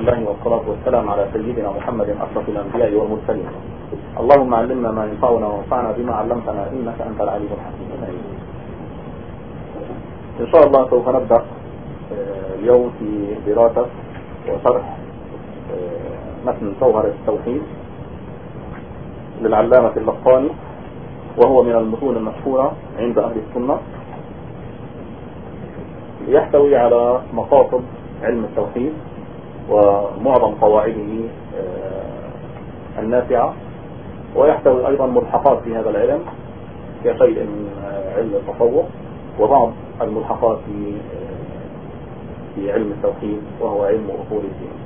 الله والصلاة والسلام على سيدنا محمد أشرف الأنبياء والمرسلين. اللهم علمنا ما ينفعنا وانفعنا بما علمتنا إنك أنت العليم الحكيم. إن شاء الله سوف نبدأ اليوم في دراسة وشرح متن جوهرة التوحيد للعلامة اللقاني، وهو من المتون المشهورة عند أهل السنة، يحتوي على مقاصد علم التوحيد ومعظم قواعده النافعة، ويحتوي أيضا ملحقات في هذا العلم كشيء من علم التصوف وبعض الملحقات في علم التوحيد وهو علم أصول الدين.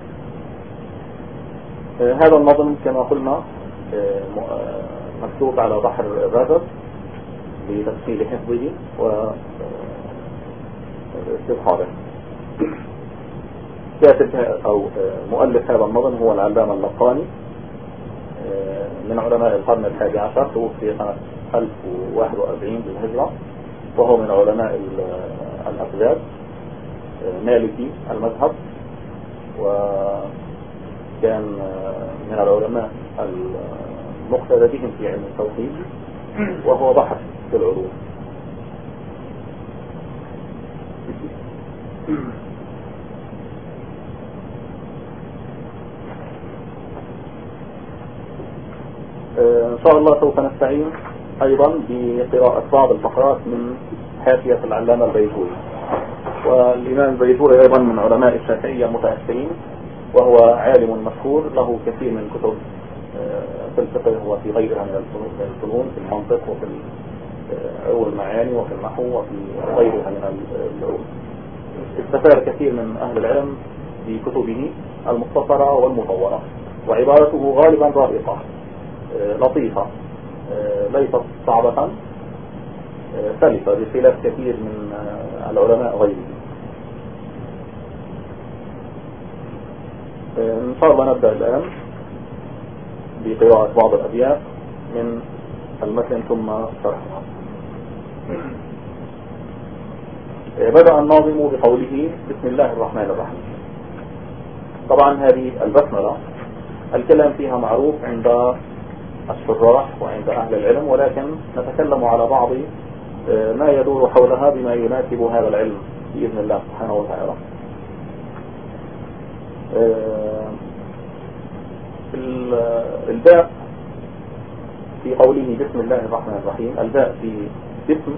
هذا النظم كما قلنا مكتوب على بحر الرازق لتسهيل حفظه واستظهاره. كاتب أو مؤلف هذا النظم هو العلامة اللقاني من علماء القرن الحادي عشر، توفي سنة 1041 بالهجرة، وهو من علماء الأقداد، مالكي المذهب، وكان من العلماء المقتدى بهم في علم التوحيد، وهو بحث في العلوم. إن شاء الله سوف نستعين أيضا بقراءة بعض الفقرات من حاشية العلامة البيجوري. والإمام البيجوري أيضا من علماء الشافعية المتأخرين، وهو عالم مشهور له كثير من كتب في الفقه وفي غيرها من الفنون، في المنطق وفي علوم المعاني وفي النحو وفي غيرها من العلوم. استفاد كثير من أهل العلم بكتبه المختصرة والمطولة، وعبارته غالبا رائقة لطيفة، ليست صعبة، سلسة بخلاف كثير من العلماء غيره. إن شاء الله نبدأ الآن بقراءة بعض الأبيات من المتن ثم شرحها. بدأ الناظم بقوله بسم الله الرحمن الرحيم. طبعا هذه البسملة الكلام فيها معروف عند الشراح وعند أهل العلم، ولكن نتكلم على بعض ما يدور حولها بما يناسب هذا العلم بإذن الله سبحانه وتعالى. الباء في قوله بسم الله الرحمن الرحيم، الباء في اسم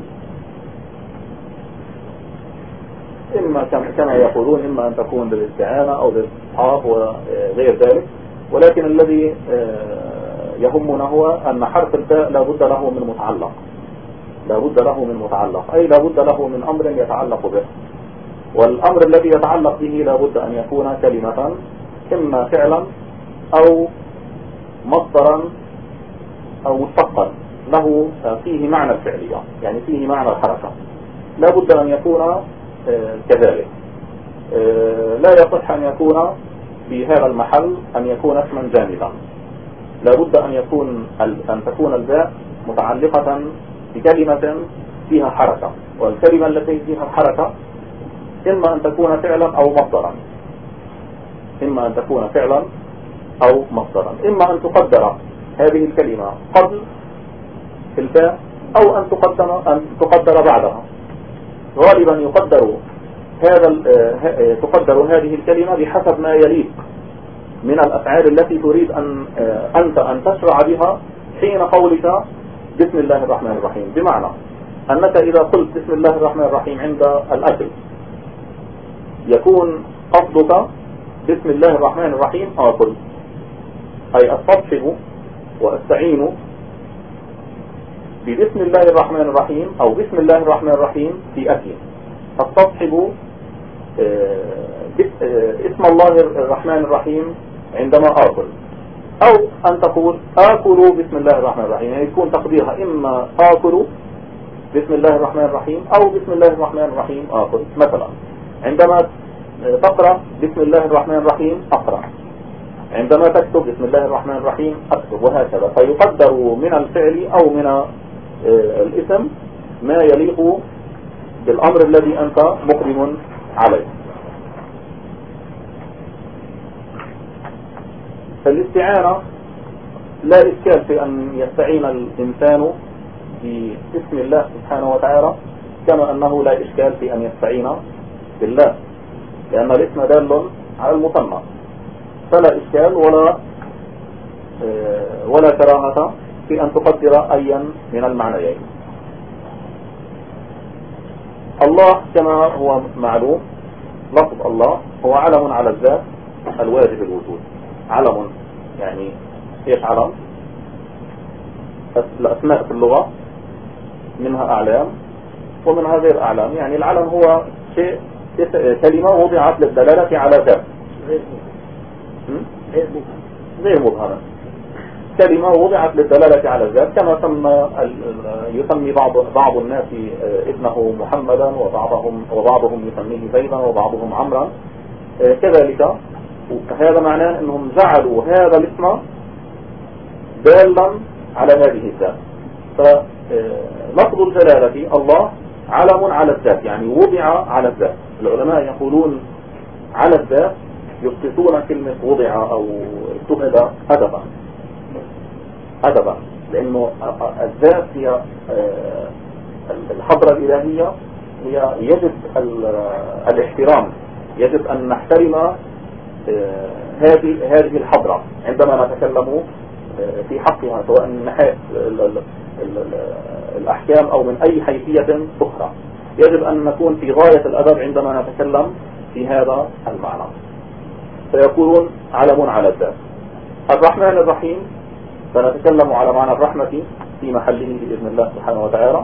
إما كما يقولون إما أن تكون للاستعانة أو للإصحاب وغير ذلك، ولكن الذي يهمنا هو أن حرف الباء لا بد له من متعلق، لا بد له من متعلق، أي لا بد له من أمر يتعلق به، والأمر الذي يتعلق به لا بد أن يكون كلمة، إما فعلا أو مصدرا أو مشتقا له فيه معنى الفعلية، يعني فيه معنى الحركة، لا بد أن يكون كذلك. لا يصح أن يكون في هذا المحل أن يكون اسما جامدا، لا بد أن تكون الباء متعلقة بكلمة فيها حركة، والكلمة التي فيها الحركة إما أن تكون فعلا أو مصدرا، إما أن تكون فعلا أو مصدرا، إما أن تقدر هذه الكلمة قبل الباء أو أن تقدر بعدها. غالبا تقدر هذه الكلمة بحسب ما يليق من الأفعال التي تريد أنت أن تشرع بها حين قولك بسم الله الرحمن الرحيم. بمعنى أنك إذا قلت بسم الله الرحمن الرحيم عند الأكل يكون قصدك بسم الله الرحمن الرحيم آكل، أي أستصحب وأستعين ببسم الله الرحمن الرحيم أو بسم الله الرحمن الرحيم في أكل، أستصحب اسم الله الرحمن الرحيم عندما آكل، أو أن تقول آكل بسم الله الرحمن الرحيم، يعني يكون تقديرها إما آكل بسم الله الرحمن الرحيم أو بسم الله الرحمن الرحيم آكل. مثلا عندما تقرأ بسم الله الرحمن الرحيم أقرأ، عندما تكتب بسم الله الرحمن الرحيم أكتب، وهكذا. فيقدر من الفعل أو من الاسم ما يليق بالأمر الذي أنت مقدم عليه. فالاستعانة لا إشكال في أن يستعين الإنسان باسم الله سبحانه وتعالى، كما أنه لا إشكال في أن يستعين بالله، لأن الاسم دال على المسمى، فلا إشكال ولا كراهة في أن تقدر أيا من المعنيين. الله كما هو معلوم، لفظ الله هو علم على الذات الواجب الوجود. علم يعني ايش علم؟ الأسماء في اللغة منها أعلام ومنها غير أعلام. يعني العلم هو شيء، كلمة وضعت للدلالة على ذات غير مبهمة، كلمة وضعت للدلالة على الذات، كما يسمي بعض الناس ابنه محمدا، وبعضهم يسميه زيدا، وبعضهم عمرا كذلك. هذا معناه أنهم جعلوا هذا الاسم دالا على هذه الذات. فلفظ الجلالة الله علم على الذات، يعني وضع على الذات. العلماء يقولون على الذات يسقطون كلمة وضع أو اتخذ أدبا، لأنه الذات هي الحضرة الإلهية، هي يجب الاحترام، يجب أن نحترم هذه الحضرة عندما نتكلم في حقها، سواء من ناحية الأحكام أو من أي حيثية أخرى. يجب أن نكون في غاية الأدب عندما نتكلم في هذا المعنى. فيقولون علم على الذات. الرحمن الرحيم سنتكلم على معنى الرحمة في محله بإذن الله سبحانه وتعالى،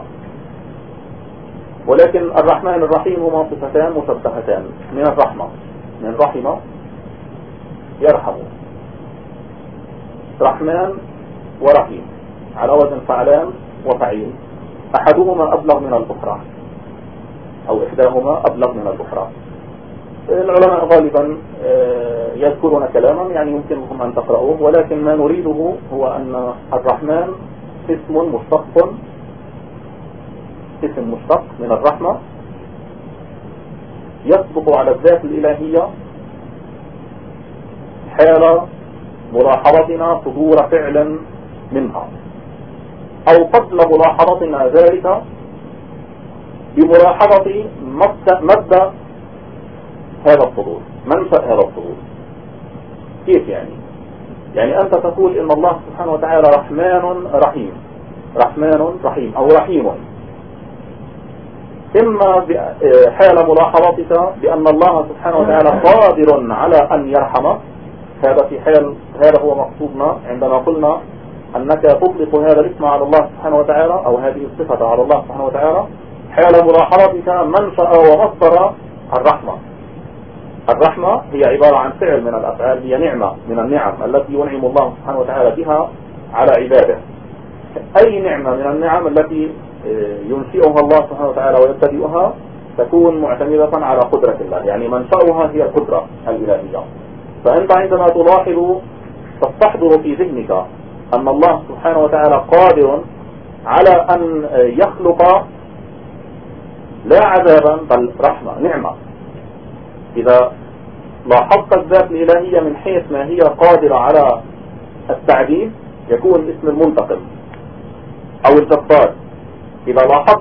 ولكن الرحمن الرحيم هما صفتان مشبهتان من الرحمة، من رحمة يرحم، رحمن ورحيم على وزن فعلان وفعيل، أحدهما أبلغ من الأخرى أو إحداهما أبلغ من الأخرى. العلماء غالبا يذكرون كلاما يعني يمكنكم أن تقرأوه، ولكن ما نريده هو أن الرحمن اسم مشتق من الرحمة، يسبق على الذات الإلهية حال ملاحظتنا صدور فعل منها، أو قبل ملاحظتنا ذلك بملاحظة مبدأ هذا الصدور، منشأ هذا الصدور. كيف يعني أنت تقول إن الله سبحانه وتعالى رحمن رحيم أو رحيم، إما حال ملاحظتك بأن الله سبحانه وتعالى قادر على أن يرحمك، هذا هو مقصودنا عندما قلنا أنك تطلق هذا الاسم على الله سبحانه وتعالى أو هذه الصفة على الله سبحانه وتعالى حال ملاحظتك منشأ ومصدر الرحمة. الرحمة هي عبارة عن فعل من الأفعال، هي نعمة من النعم التي ينعم الله سبحانه وتعالى بها على عباده. أي نعمة من النعم التي ينشئها الله سبحانه وتعالى ويبتدئها تكون معتمدة على قدرة الله، يعني منشأها هي القدرة الإلهية. فأنت عندما تلاحظ تستحضر في ذهنك أن الله سبحانه وتعالى قادر على أن يخلق لا عذابا بل رحمة، نعمة. إذا لاحظت الذات الإلهية من حيث ما هي قادرة على التعذيب يكون اسم المنتقم أو الجبار. إذا لاحظت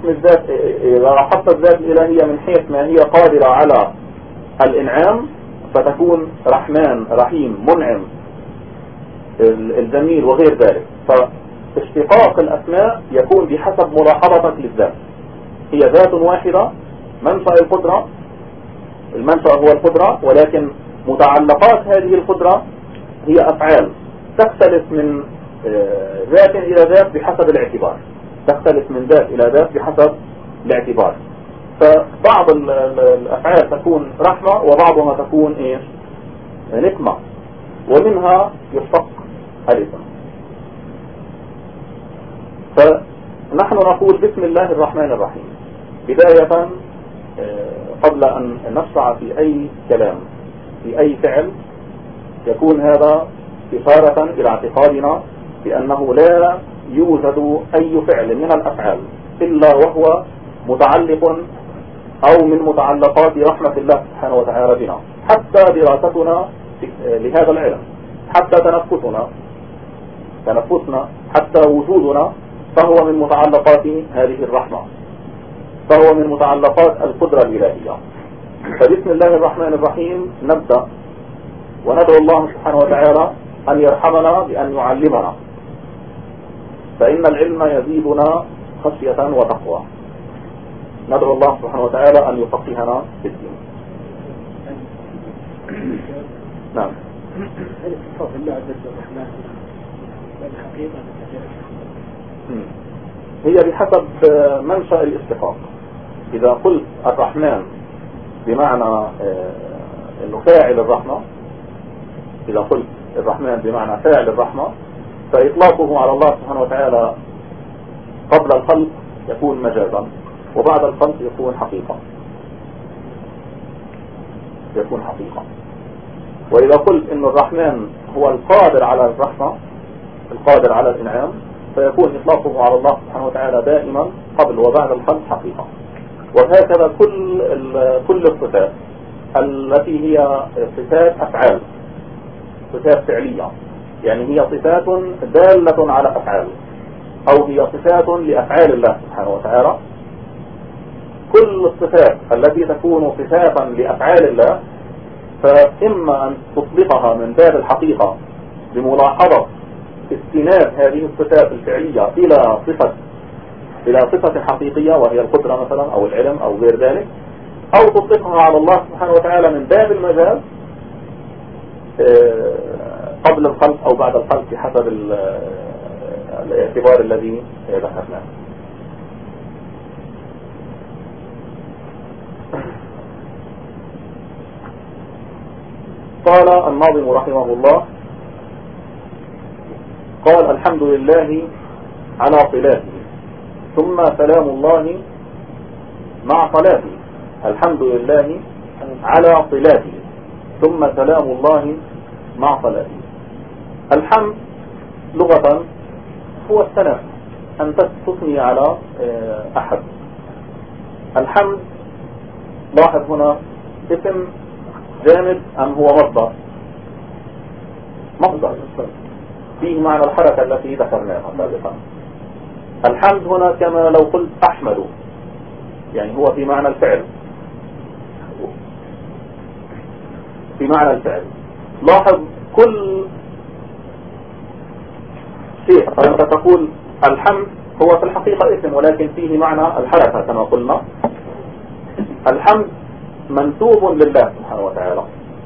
الذات الإلهية من حيث ما هي قادرة على الإنعام فتكون رحمن رحيم منعم الجميل وغير ذلك. فاشتقاق الأسماء يكون بحسب ملاحظتك للذات. هي ذات واحدة، منشأ القدرة، المنشأ هو القدرة، ولكن متعلقات هذه القدرة هي أفعال تختلف من ذات إلى ذات بحسب الاعتبار، تختلف من ذات إلى ذات بحسب الاعتبار. فبعض الأفعال تكون رحمة وبعضها تكون نقمة، ومنها يشتق الاسم. فنحن نقول بسم الله الرحمن الرحيم بداية قبل أن نشرع في أي كلام في أي فعل، يكون هذا إشارة إلى اعتقادنا بأنه لا يوجد أي فعل من الأفعال إلا وهو متعلق أو من متعلقات رحمة الله سبحانه وتعالى بنا. حتى دراستنا لهذا العلم، حتى تنفسنا حتى وجودنا فهو من متعلقات هذه الرحمة، فهو من متعلقات القدرة الإلهية. فبسم الله الرحمن الرحيم نبدأ وندعو الله سبحانه وتعالى أن يرحمنا بأن يعلمنا، فإن العلم يزيدنا خشية وتقوى. ندعو الله سبحانه وتعالى أن يفقهنا في الدين. نعم. هي بحسب منشأ الاستحقاق. إذا قلت الرحمن بمعنى انه فاعل الرحمة، إذا قلت الرحمن بمعنى فاعل الرحمة، فإطلاقه على الله سبحانه وتعالى قبل الخلق يكون مجازا، وبعد الخلق يكون حقيقة. وإذا قلت إن الرحمن هو القادر على الرحمة، القادر على الإنعام، فيكون إطلاقه على الله سبحانه وتعالى دائما قبل وبعد الخلق حقيقة. وهكذا كل الصفات التي هي صفات أفعال، صفات فعلية، يعني هي صفات دالة على أفعال، أو هي صفات لأفعال الله سبحانه وتعالى. كل الصفات التي تكون صفاتا لأفعال الله فإما أن تطلقها من باب الحقيقة بملاحظة استناد هذه الصفات الفعلية إلى صفة حقيقية وهي القدرة مثلا أو العلم أو غير ذلك، أو تطلقها على الله سبحانه وتعالى من باب المجاز قبل الخلق أو بعد الخلق حسب الاعتبار الذي ذكرناه. قال الناظم رحمه الله، قال الحمد لله على صلاته ثم سلام الله مع صلاته. الحمد لله على صلاته ثم سلام الله مع صلاته. الحمد لغة هو الثناء، أن تثني على أحد. الحمد لاحظ هنا اسم جامد أم هو مصدر فيه معنى الحركة التي ذكرناها سابقا. الحمد هنا كما لو قلت أحمد، يعني هو في معنى الفعل، لاحظ كل شيء فأنت تقول الحمد هو في الحقيقة اسم ولكن فيه معنى الحركة كما قلنا. الحمد منسوب لله سبحانه وتعالى،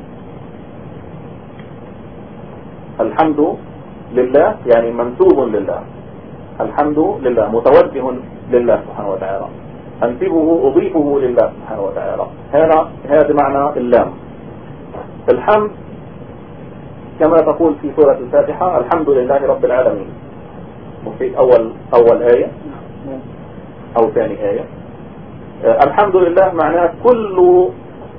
الحمد لله يعني منسوب لله، الحمد لله متوجه لله سبحانه وتعالى، أنسبه أضيفه لله سبحانه وتعالى. هذا معنى اللام. الحمد كما تقول في سورة الفاتحة الحمد لله رب العالمين، في أول آية أو ثاني آية. الحمد لله معناه كل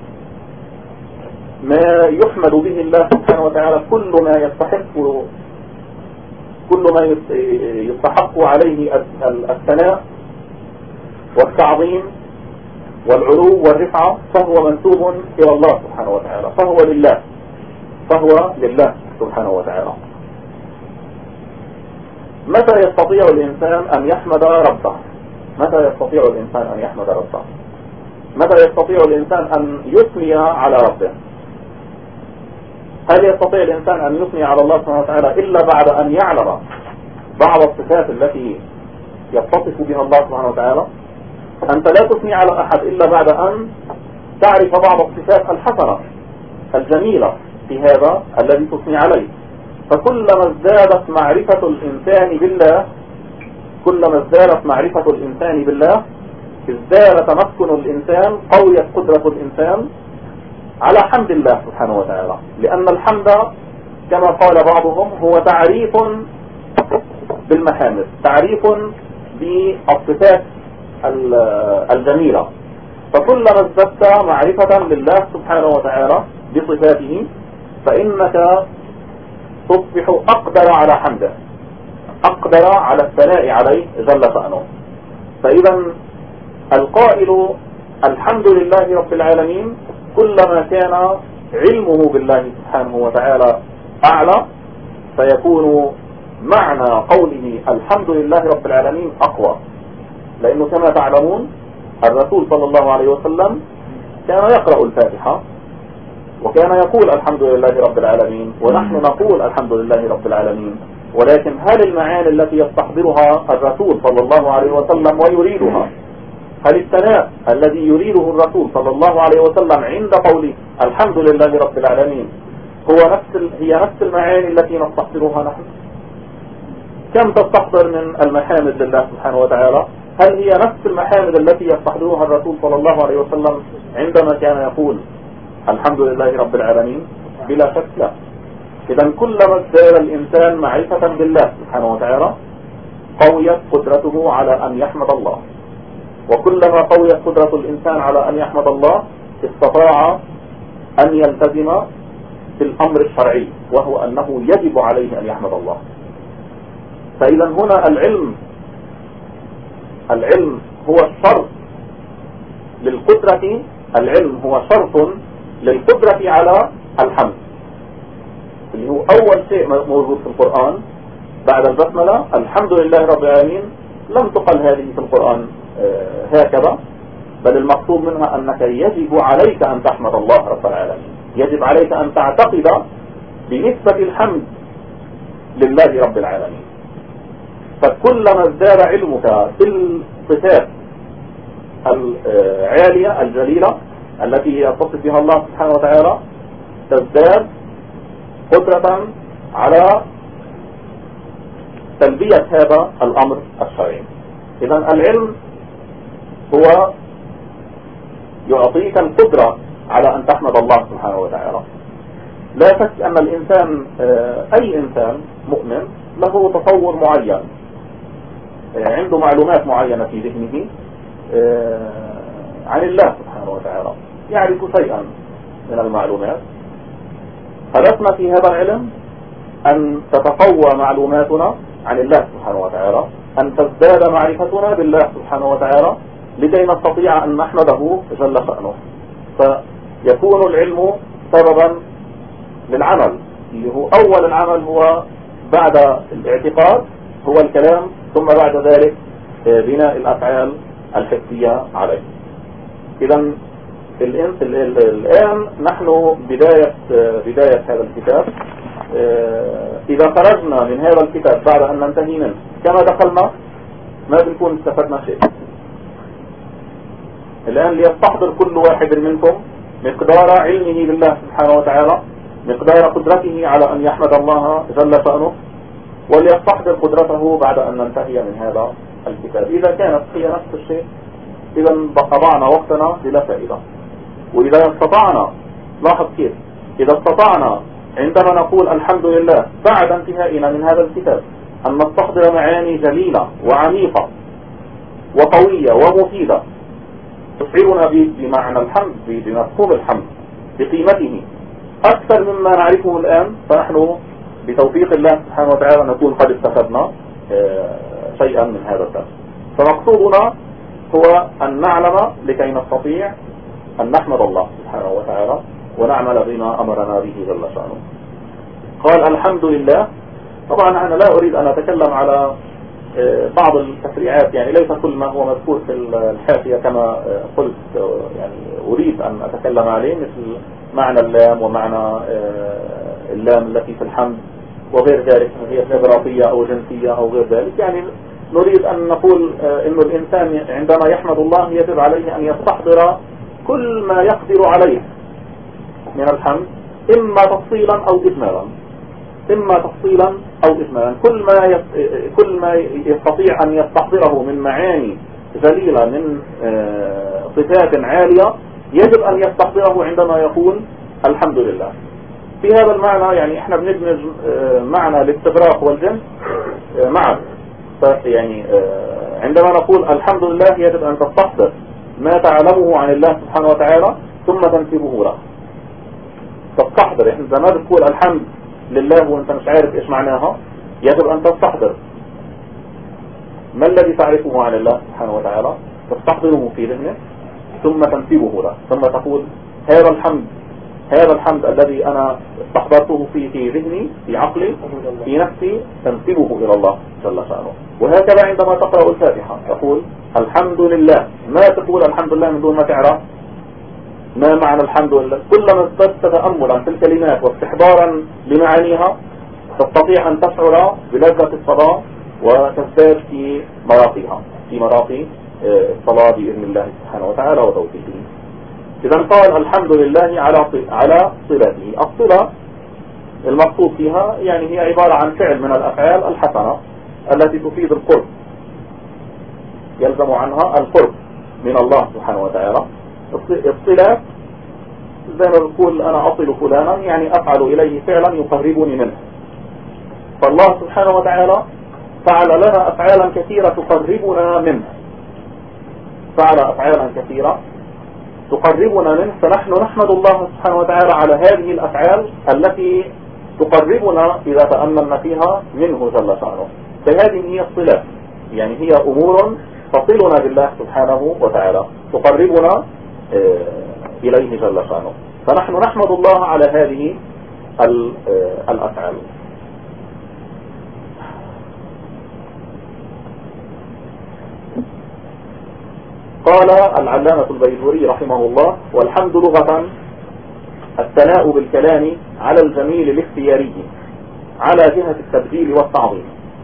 ما يحمد به الله سبحانه وتعالى، كل ما يستحق عليه الثناء والتعظيم والعلو والرفعة، فهو منسوب إلى الله سبحانه وتعالى، فهو لله سبحانه وتعالى. متى يستطيع الإنسان أن يحمد ربه؟ متى يستطيع الإنسان أن يثني على ربه؟ هل يستطيع الإنسان أن يثني على الله سبحانه وتعالى إلا بعد أن يعلم بعض الصفات التي يتصف بها الله سبحانه وتعالى؟ أنت لا تثني على أحد إلا بعد أن تعرف بعض الصفات الحسنة الجميلة في هذا الذي تثني عليه. فكلما ازدادت معرفة الإنسان بالله ازداد تمكن الإنسان، قويت قدرة الإنسان على حمد الله سبحانه وتعالى، لأن الحمد كما قال بعضهم هو تعريف بالمحامد، تعريف بالصفات الجميلة. فكلما ازددت معرفة لله سبحانه وتعالى بصفاته فإنك تصبح أقدر على حمده، أقدر على الثناء عليه جل شأنه. فإذا القائل الحمد لله رب العالمين كلما كان علمه بالله سبحانه وتعالى أعلى فيكون معنى قوله الحمد لله رب العالمين أقوى، لأنه كما تعلمون الرسول صلى الله عليه وسلم كان يقرأ الفاتحة وكان يقول الحمد لله رب العالمين، ونحن نقول الحمد لله رب العالمين، ولكن هل المعاني التي يستحضرها الرسول صلى الله عليه وسلم ويريدها، هل الثناء الذي يريده الرسول صلى الله عليه وسلم عند قوله الحمد لله رب العالمين هي نفس المعاني التي نستحضرها نحن؟ كم تستحضر من المحامد لله سبحانه وتعالى؟ هل هي نفس المحامد التي يستحضرها الرسول صلى الله عليه وسلم عندما كان يقول الحمد لله رب العالمين؟ بلا شك لا. إذا كلما ازداد الإنسان معرفة بالله سبحانه وتعالى قويت قدرته على أن يحمد الله، وكلما قويت قدرة الإنسان على أن يحمد الله استطاع أن يلتزم بالأمر الشرعي، وهو أنه يجب عليه أن يحمد الله. فإذا هنا العلم هو الشرط للقدرة، العلم هو شرط للقدرة على الحمد، اللي هو أول شيء موجود في القرآن بعد البسملة الحمد لله رب العالمين. لم تقل هذه في القرآن هكذا، بل المقصود منها أنك يجب عليك أن تحمد الله رب العالمين، يجب عليك أن تعتقد بنسبة الحمد لله رب العالمين. فكلما ازداد علمك بالصفات العالية الجليلة التي يتصف بها الله سبحانه وتعالى تزداد قدرة على تلبية هذا الأمر الشرعي. إذا العلم هو يعطيك القدرة على أن تحمد الله سبحانه وتعالى. لا شك أن الإنسان أي إنسان مؤمن له تصور معين، عنده معلومات معينة في ذهنه عن الله سبحانه وتعالى، يعرف شيئا من المعلومات. هدفنا في هذا العلم أن تتقوى معلوماتنا عن الله سبحانه وتعالى، أن تزداد معرفتنا بالله سبحانه وتعالى لكي نستطيع أن نحمده جل شأنه. فيكون العلم سببا للعمل، اللي هو أول العمل هو بعد الاعتقاد هو الكلام، ثم بعد ذلك بناء الأفعال الحسية عليه. إذا الآن نحن بداية هذا الكتاب. إذا خرجنا من هذا الكتاب بعد أن ننتهي منه كما دخلنا ما بنكون استفدنا شيء. الآن ليستحضر كل واحد منكم مقدار علمه بالله سبحانه وتعالى، مقدار قدرته على أن يحمد الله جل شأنه، وليستحضر قدرته بعد أن ننتهي من هذا الكتاب. إذا كانت هي نفس الشيء إذا ضيعنا وقتنا بلا فائدة. وإذا استطعنا، لاحظ كيف، إذا استطعنا عندما نقول الحمد لله بعد انتهائنا من هذا الكتاب أن نستحضر معاني جليلة وعميقة وقوية ومفيدة تشعرنا بمعنى الحمد، بمفهوم الحمد، بقيمته أكثر مما نعرفه الآن، فنحن بتوفيق الله سبحانه وتعالى نكون قد استفدنا شيئا من هذا الدرس. فمقصودنا هو أن نعلم لكي نستطيع أن نحمد الله سبحانه وتعالى ونعمل بما أمرنا به جل شأنه. قال الحمد لله. طبعا أنا لا أريد أن أتكلم على بعض التفريعات، يعني ليس كل ما هو مذكور في الحاشية كما قلت يعني أريد أن أتكلم عليه، مثل معنى اللام ومعنى اللام التي في الحمد وغير ذلك، هي جغرافية أو جنسية أو غير ذلك. يعني نريد أن نقول إنه الإنسان عندما يحمد الله يجب عليه أن يستحضر كل ما يقدر عليه من الحمد، إما تفصيلا أو إجمالا، إما تفصيلا أو إجمالا. كل ما يستطيع أن يستحضره من معاني جليلة من صفات عالية يجب أن يستحضره عندما يقول الحمد لله. في هذا المعنى يعني احنا بندمج معنى الاستغراق والجنس معا. يعني عندما نقول الحمد لله يجب أن تستحضر ما تعلمه عن الله سبحانه وتعالى ثم تنسبه له. تستحضر، احنا زي ما بتقول الحمد لله وانت مش عارف ايش معناها، يجب ان تستحضر ما الذي تعرفه عن الله سبحانه وتعالى، تستحضره في ذهنك ثم تنسبه له، ثم تقول هذا الحمد هذا الحمد الذي أنا استحضرته في ذهني، في عقلي، في نفسي، تنسبه إلى الله جل شأنه. وهكذا عندما تقرأ الفاتحة تقول الحمد لله، ما تقول الحمد لله من دون ما تعرف ما معنى الحمد لله. كلما ازددت تأملا في الكلمات واستحضارا لمعانيها تستطيع أن تشعر بلذة الصلاة وتزداد في مراقيها، في مراقي الصلاة بإذن الله سبحانه وتعالى وتوفيقه. إذا قال الحمد لله على صلته. الصلة المقصود فيها يعني هي عبارة عن فعل من الأفعال الحسنة التي تفيد القرب، يلزم عنها القرب من الله سبحانه وتعالى. الصلة زي ما بقول أنا أصل فلانا يعني أفعل إليه فعلا يقربني منه. فالله سبحانه وتعالى فعل لنا أفعالا كثيرة تقربنا منه، فعل أفعالا كثيرة تقربنا منه، فنحن نحمد الله سبحانه وتعالى على هذه الأفعال التي تقربنا إذا تأملنا فيها منه جل شأنه. فهذه هي الصلات، يعني هي أمور تصلنا بالله سبحانه وتعالى تقربنا إليه جل شأنه، فنحن نحمد الله على هذه الأفعال. قال العلامة البيجوري رحمه الله: والحمد لغة الثناء بالكلام على الجميل الاختياري على جهة التبجيل والتعظيم،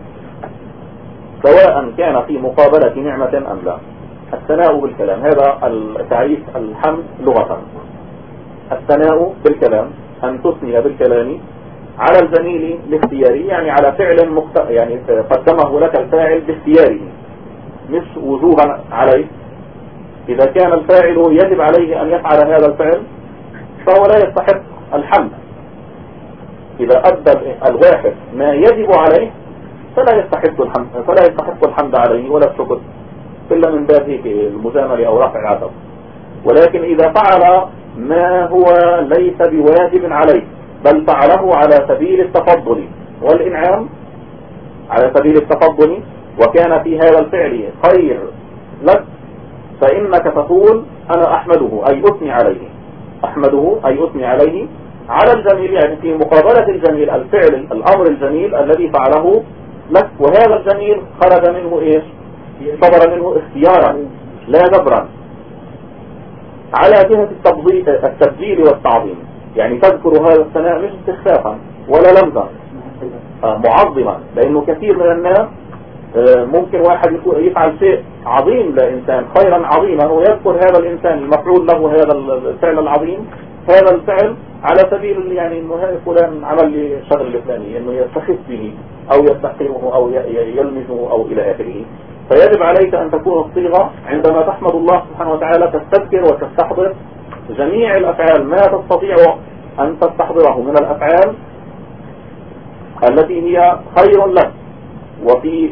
سواء كان في مقابلة نعمة أم لا. الثناء بالكلام هذا تعريف الحمد لغة. الثناء بالكلام أن تثني بالكلام على الجميل الاختياري، يعني على فعل يعني قدمه لك الفاعل باختياره مش وجوبا عليه. إذا كان الفاعل يجب عليه أن يفعل هذا الفعل فهو لا يستحق الحمد. إذا أدى الواحد ما يجب عليه فلا يستحق الحمد عليه ولا الشكر إلا من باب هيك المجاملة أو رفع العتب. ولكن إذا فعل ما هو ليس بواجب عليه بل فعله على سبيل التفضل والإنعام، على سبيل التفضل، وكان في هذا الفعل خير لك، فإنك تقول أنا أحمده أي أثني عليه، أحمده أي أثني عليه على الجميل، يعني في مقابلة الجميل الفعل الأمر الجميل الذي فعله لك، وهذا الجميل خرج منه إيش؟ صدر منه اختيارا لا جبرا، على جهة التبجيل والتعظيم. يعني تذكر هذا الثناء مش استخفافا ولا لمزا، معظما، لأنه كثير من الناس ممكن واحد يفعل شيء عظيم لإنسان، خيرا عظيما، ويذكر هذا الإنسان المفعول له هذا الفعل العظيم، هذا الفعل على سبيل يعني إنه هذا فلان عمل لي الشغل الفلاني، إنه يستخف به أو يستحقره أو يلمزه أو إلى آخره. فيجب عليك أن تكون الصيغة عندما تحمد الله سبحانه وتعالى تستذكر وتستحضر جميع الأفعال ما تستطيع أن تستحضره من الأفعال التي هي خير لك وفي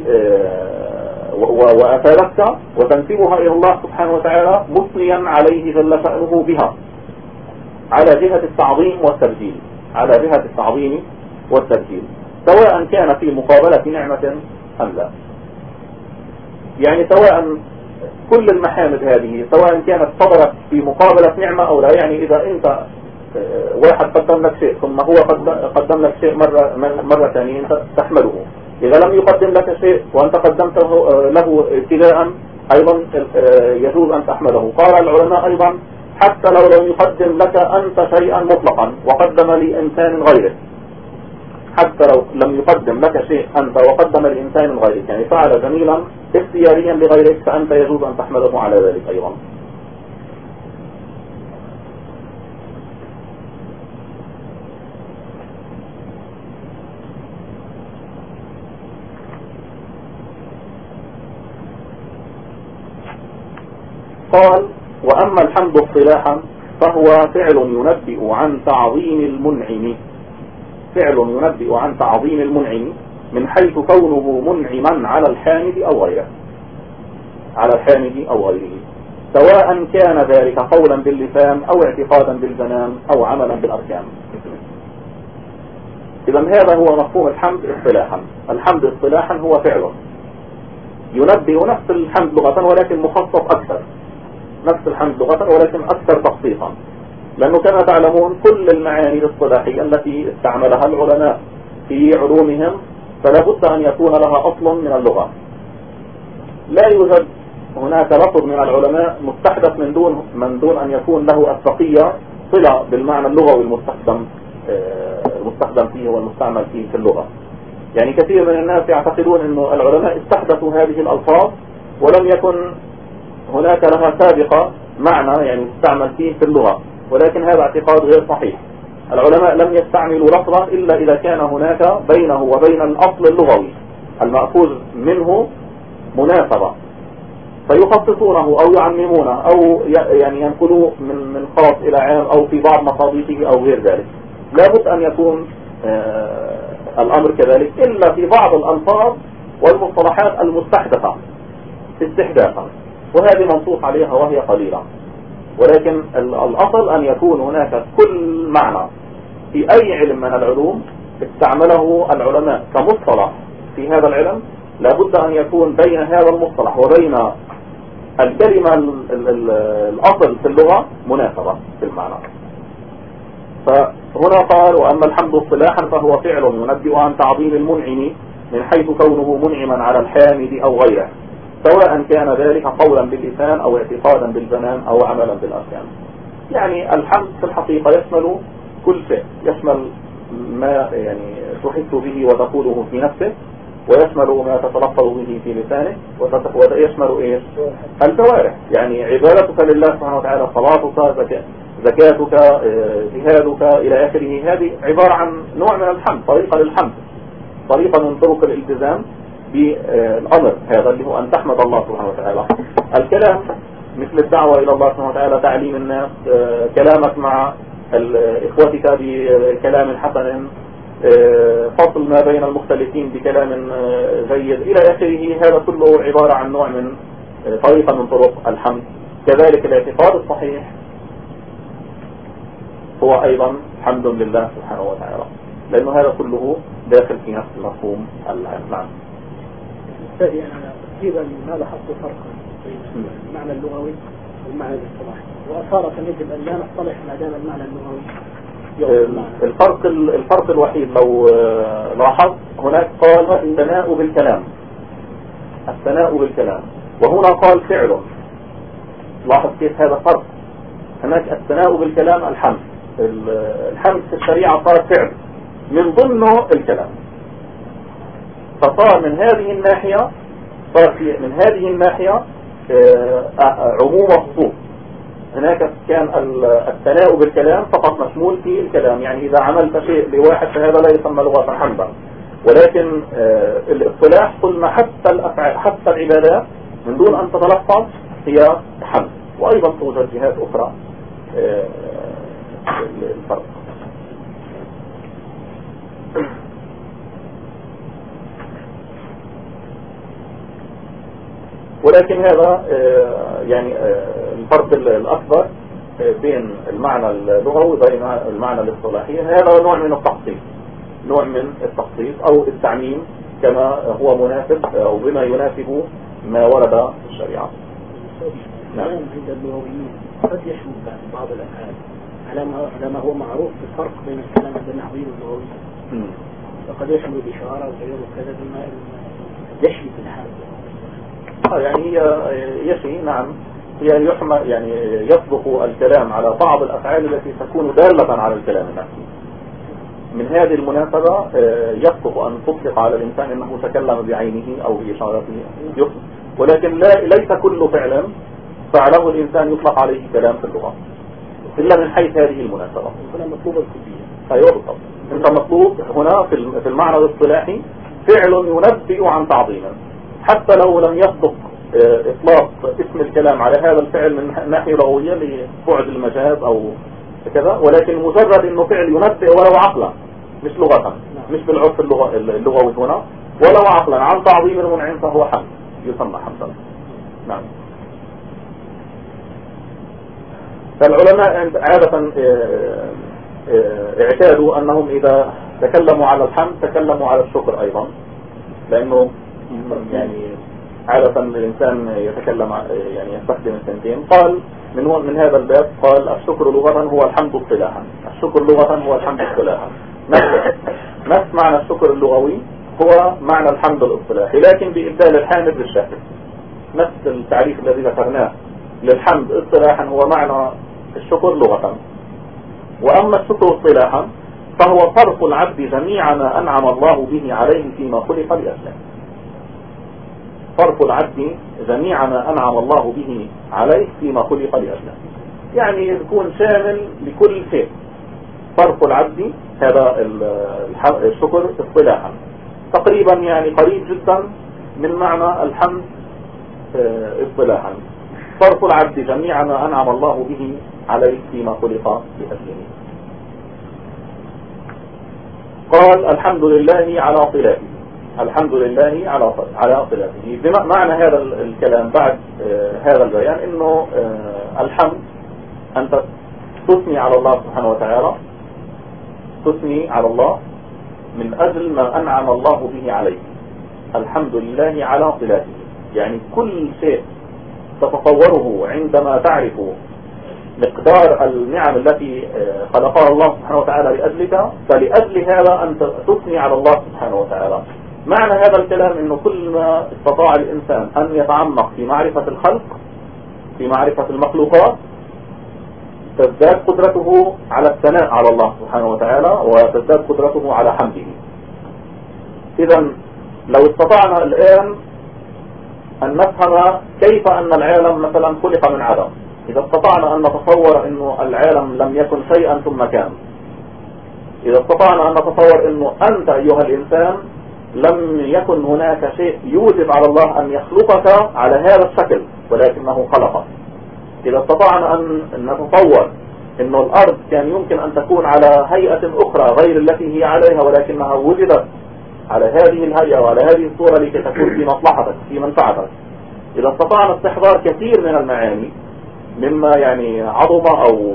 وأفادتك، وتنسبها إلى الله سبحانه وتعالى مثنيا عليه جل شأنه بها على جهة التعظيم والتبجيل، على جهة التعظيم والتبجيل، سواء كان في مقابلة نعمة أم لا. يعني سواء كل المحامد هذه سواء كانت صدرت في مقابلة نعمة أو لا، يعني إذا أنت واحد قدم لك شيء ثم هو قدم لك شيء مرة ثانية أنت تحمده. إذا لم يقدم لك شيء وأنت قدمته له ابتداء أيضا يجوز أن تحمده. قال العلماء أيضا حتى لو لم يقدم لك أنت شيئا مطلقا وقدم لإنسان غيرك، حتى لو لم يقدم لك شيء أنت وقدم لإنسان غيرك، يعني فعل جميلا اختياريا لغيرك، فأنت يجوز أن تحمده على ذلك أيضا. قال: وأما الحمد اصطلاحا فهو فعل ينبئ عن تعظيم المنعم، فعل ينبئ عن تعظيم المنعم من حيث كونه منعما على الحامد أو غيره، على الحامد أو غيره، سواء كان ذلك قولا باللسان أو اعتقادا بالجنان أو عملا بالأركان. إذا هذا هو مفهوم الحمد اصطلاحا. الحمد اصطلاحا هو فعل ينبئ نفس الحمد لغة ولكن مخصص أكثر، نفس الحمد لغة ولكن أكثر تخصيصا، لأنه كما تعلمون كل المعاني الاصطلاحية التي استعملها العلماء في علومهم فلا بد أن يكون لها أصل من اللغة. لا يوجد هناك لفظ من العلماء مستحدث من دون أن يكون له أسبقية صلة بالمعنى اللغوي المستخدم فيه والمستعمل فيه في اللغة. يعني كثير من الناس يعتقدون أن العلماء استحدثوا هذه الألفاظ ولم يكن هناك لها سابقة معنى يعني تستعمل فيه في اللغة، ولكن هذا اعتقاد غير صحيح. العلماء لم يستعملوا لفظا إلا إذا كان هناك بينه وبين الأصل اللغوي المأخوذ منه مناسبة، فيخصصونه أو يعممونه أو يعني ينقلوه من خاص إلى عام أو في بعض مصادقه أو غير ذلك. لابد أن يكون الأمر كذلك إلا في بعض الألفاظ والمصطلحات المستحدثة استحداثا، وهذه منصوص عليها وهي قليلة. ولكن الأصل أن يكون هناك كل معنى في أي علم من العلوم استعمله العلماء كمصطلح في هذا العلم، لابد أن يكون بين هذا المصطلح وبين الكلمة الأصل في اللغة مناسبة في المعنى. فهنا قال: وأما الحمد اصطلاحا فهو فعل ينبئ عن تعظيم المنعم من حيث كونه منعما على الحامد أو غيره، سواء كان ذلك قولا باللسان أو اعتقادا بالجنان أو عملا بالأركان. يعني الحمد في الحقيقة يشمل كل شيء، يشمل ما يعني تحس به وتقوله في نفسه، ويشمل ما تتلفظ به في لسانه، ويشمل ايش؟ الجوارح. يعني عبادتك لله سبحانه وتعالى، صلاتك، زكاتك، جهادك إلى آخره، هذه عبارة عن نوع من الحمد، طريقة للحمد، طريقة من طرق الالتزام بالأمر هذا اللي هو أن تحمد الله سبحانه وتعالى. الكلام مثل الدعوة إلى الله سبحانه وتعالى، تعليم الناس، كلامك مع إخوتك بكلام حسن، فصل ما بين المختلفين بكلام جيد إلى آخره، هذا كله عبارة عن نوع من طريقة من طرق الحمد. كذلك الاعتقاد الصحيح هو أيضا حمد لله سبحانه وتعالى، لأنه هذا كله داخل في نفس المفهوم العام. أستاذي أنا أيضا ما لاحظت فرقا بين المعنى اللغوي والمعنى الاصطلاحي، وأثارة يجب أن لا نصطلح ما دام المعنى اللغوي. الفرق الوحيد لو لاحظ هناك قال الثناء بالكلام، الثناء بالكلام، وهنا قال فعل. لاحظ كيف هذا فرق. هناك الثناء بالكلام الحمد، الحمد في الشريعة صار فعل من ضمنه الكلام، فصار من هذه الناحية من هذه الناحية عموم وخصوص. هناك كان الثناء بالكلام فقط مشمول في الكلام، يعني إذا عملت شيء لواحد فهذا لا يسمى لغة حمدا. ولكن الاصطلاح قلنا حتى العبادات من دون أن تتلفظ هي حمد، وأيضا توجد جهات أخرى الفرق. ولكن هذا يعني الفرق الأكبر بين المعنى اللغوي وبين المعنى الاصطلاحي، هذا نوع من التخصيص، نوع من التخصيص أو التعميم كما هو مناسب أو بما يناسب ما ورد في الشريعة. نعم. عند اللغويين قد يشمل بعض الأفعال على ما هو معروف بالفرق بين الكلام النحوي واللغوي، فقد يشمل الإشارة وغيره وكذا بما يشمل في الحال. يعني يشي نعم، هي يحمل يعني يطلق الكلام على بعض الأفعال التي تكون دالة على الكلام نفسه. من هذه المناسبة يطلق أن تطلق على الإنسان أنه تكلم بعينه أو بإشارته، ولكن ليس كل فعل فعله الإنسان يطلق عليه كلام في اللغة إلا من حيث هذه المناسبة. هنا مطلوب الكلية. أيوة بالضبط. أنت مطلوب هنا في المعنى الاصطلاحي فعل ينبئ عن تعظيم، حتى لو لم يصدق إطلاق اسم الكلام على هذا الفعل من ناحية لغوية لبعد المجاز أو كذا، ولكن مجرد أنه فعل ينبئ ولو عقلا مش لغة، مش بالعرف اللغوي هنا، ولو عقلا عن تعظيم المنعم فهو حمد، يسمى حمدا. نعم. فالعلماء عادة اعتادوا أنهم إذا تكلموا على الحمد تكلموا على الشكر أيضا، لأنه يعني عادة الإنسان يتكلم يعني يستخدم الثنتين. قال من هذا الباب قال الشكر لغة هو الحمد اصطلاحا. الشكر لغة هو الحمد اصطلاحا. نفس معنى الشكر اللغوي هو معنى الحمد الاصطلاحي، لكن بإبدال الحامد بالشاكر. نفس التعريف الذي ذكرناه للحمد اصطلاحا هو معنى الشكر لغة. وأما الشكر اصطلاحا فهو صرف العبد جميع ما أنعم الله به عليه فيما خلق لأجله. صرف العبد جميع ما أنعم الله به عليه فيما خلق لأجله، يعني يكون شامل لكل شيء. صرف العبد هذا الشكر اصطلاحا تقريبا يعني قريب جدا من معنى الحمد اصطلاحا. صرف العبد جميع ما أنعم الله به عليه فيما خلق لأجله. قال الحمد لله على صلاته. الحمد لله على صلاته. بمعنى هذا الكلام بعد هذا البيان انه الحمد انت تثني على الله سبحانه وتعالى، تثني على الله من اجل ما انعم الله به عليك. الحمد لله على صلاته، يعني كل شيء تتصوره عندما تعرف مقدار النعم التي خلقها الله سبحانه وتعالى لأجلك، فلأجل هذا أنت تثني على الله سبحانه وتعالى. معنى هذا الكلام أنه كل ما استطاع الإنسان أن يتعمق في معرفة الخلق، في معرفة المخلوقات، تزداد قدرته على الثناء على الله سبحانه وتعالى، وتزداد قدرته على حمده. إذا لو استطعنا الآن أن نفهم كيف أن العالم مثلا خلق من عدم، إذا استطعنا أن نتصور أنه العالم لم يكن شيئا ثم كان، إذا استطعنا أن نتصور أنه أنت أيها الإنسان لم يكن هناك شيء يوجب على الله أن يخلقك على هذا الشكل ولكنه خلقك، إذا استطعنا أن نتصور أنه الأرض كان يمكن أن تكون على هيئة أخرى غير التي هي عليها ولكنها وجدت على هذه الهيئة وعلى هذه الصورة لكي تكون في مصلحتك في منفعتك، إذا استطعنا استحضار كثير من المعاني مما يعني عظم أو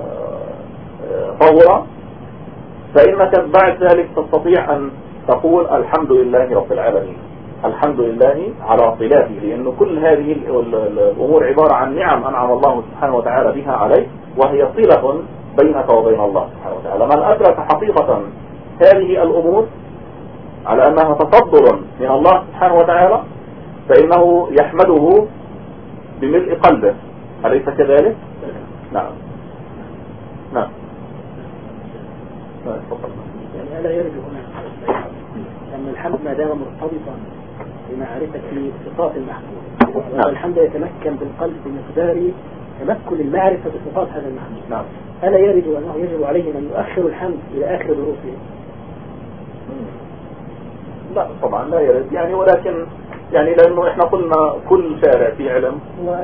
طور، فإنك بعد ذلك تستطيع أن تقول الحمد لله رب العالمين، الحمد لله على صلاته، لأن كل هذه الأمور عبارة عن نعم أنعم الله سبحانه وتعالى بها عليك، وهي صلة بينك وبين الله سبحانه وتعالى. من أدرك حقيقة هذه الأمور على أنها تصدر من الله سبحانه وتعالى فإنه يحمده بملء قلبه، أليس كذلك؟ نعم نعم. يعني ألا يرد هنا أن الحمد ما دام مرتبطا بمعرفة صفات المحمود، والحمد يتمكن بالقلب بمقدار تمكن المعرفة بصفات هذا المحمود. نعم. ألا يرد أنه يجب عليه أن يؤخر الحمد إلى آخر دروسه؟ لا طبعا لا يرد، يعني ولكن يعني لأنه إحنا قلنا كل شارع في علم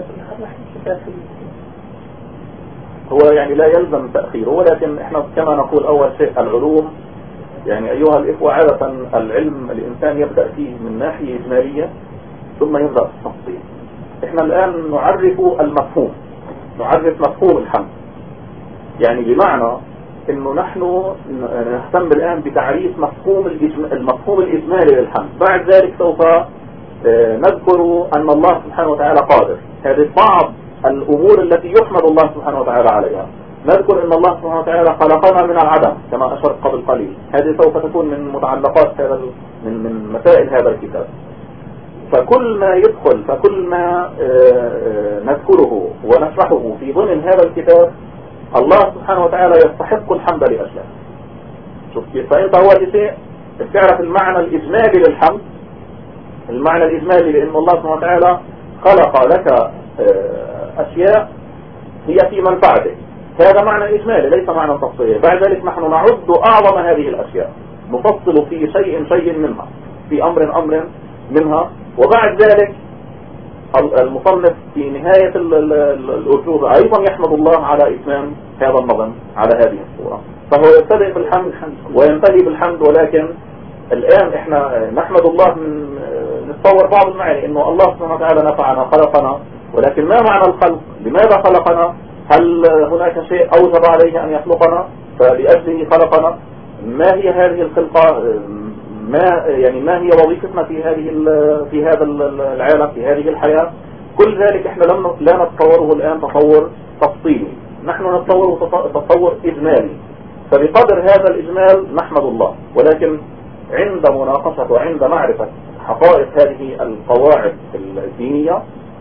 هو يعني لا يلزم تأخيره، ولكن إحنا كما نقول أول شيء العلوم يعني أيها الإخوة عادة العلم الإنسان يبدأ فيه من ناحية إجمالية ثم يبدأ في التفصيل. إحنا الآن نعرف المفهوم، نعرف مفهوم الحمد، يعني بمعنى إنه نحن نهتم الآن بتعريف المفهوم الإجمالي للحمد. بعد ذلك سوف نذكر أن الله سبحانه وتعالى قادر، هذه بعض الأمور التي يحمد الله سبحانه وتعالى عليها. نذكر أن الله سبحانه وتعالى خلقنا من العدم كما أشرت قبل قليل، هذه سوف تكون من متعلقات هذا من مسائل هذا الكتاب. فكل ما يدخل، فكل ما نذكره ونشرحه في ضمن هذا الكتاب الله سبحانه وتعالى يستحق الحمد لأجله. شوف كيف؟ فأنت هو شيء تعرف المعنى الإجمالي للحمد، المعنى الإجمالي لأن الله سبحانه وتعالى خلق لك أشياء هي في منفعتك، هذا معنى إجمالي ليس معنى تفصيلي. بعد ذلك نحن نعد أعظم هذه الأشياء، نفصل في شيء منها، في أمر منها، وبعد ذلك المصنف في نهاية الأجوبة أيضا يحمد الله على إتمام هذا النظم على هذه الصورة. فهو يبتدئ بالحمد وينتهي بالحمد، ولكن الآن احنا نحمد الله من نتصور بعض المعاني انه الله سبحانه وتعالى نفعنا خلقنا، ولكن ما معنى الخلق؟ لماذا خلقنا؟ هل هناك شيء أوجب عليه أن يخلقنا فلأجله خلقنا؟ ما هي هذه الخلقة؟ ما هي وظيفتنا في هذا العالم، في هذه الحياة. كل ذلك احنا لا نتصوره الآن تصور تفصيلي، نحن نتصوره تصور إجمالي. فبقدر هذا الإجمال نحمد الله، ولكن عند مناقشة وعند معرفة حقائق هذه القواعد الدينية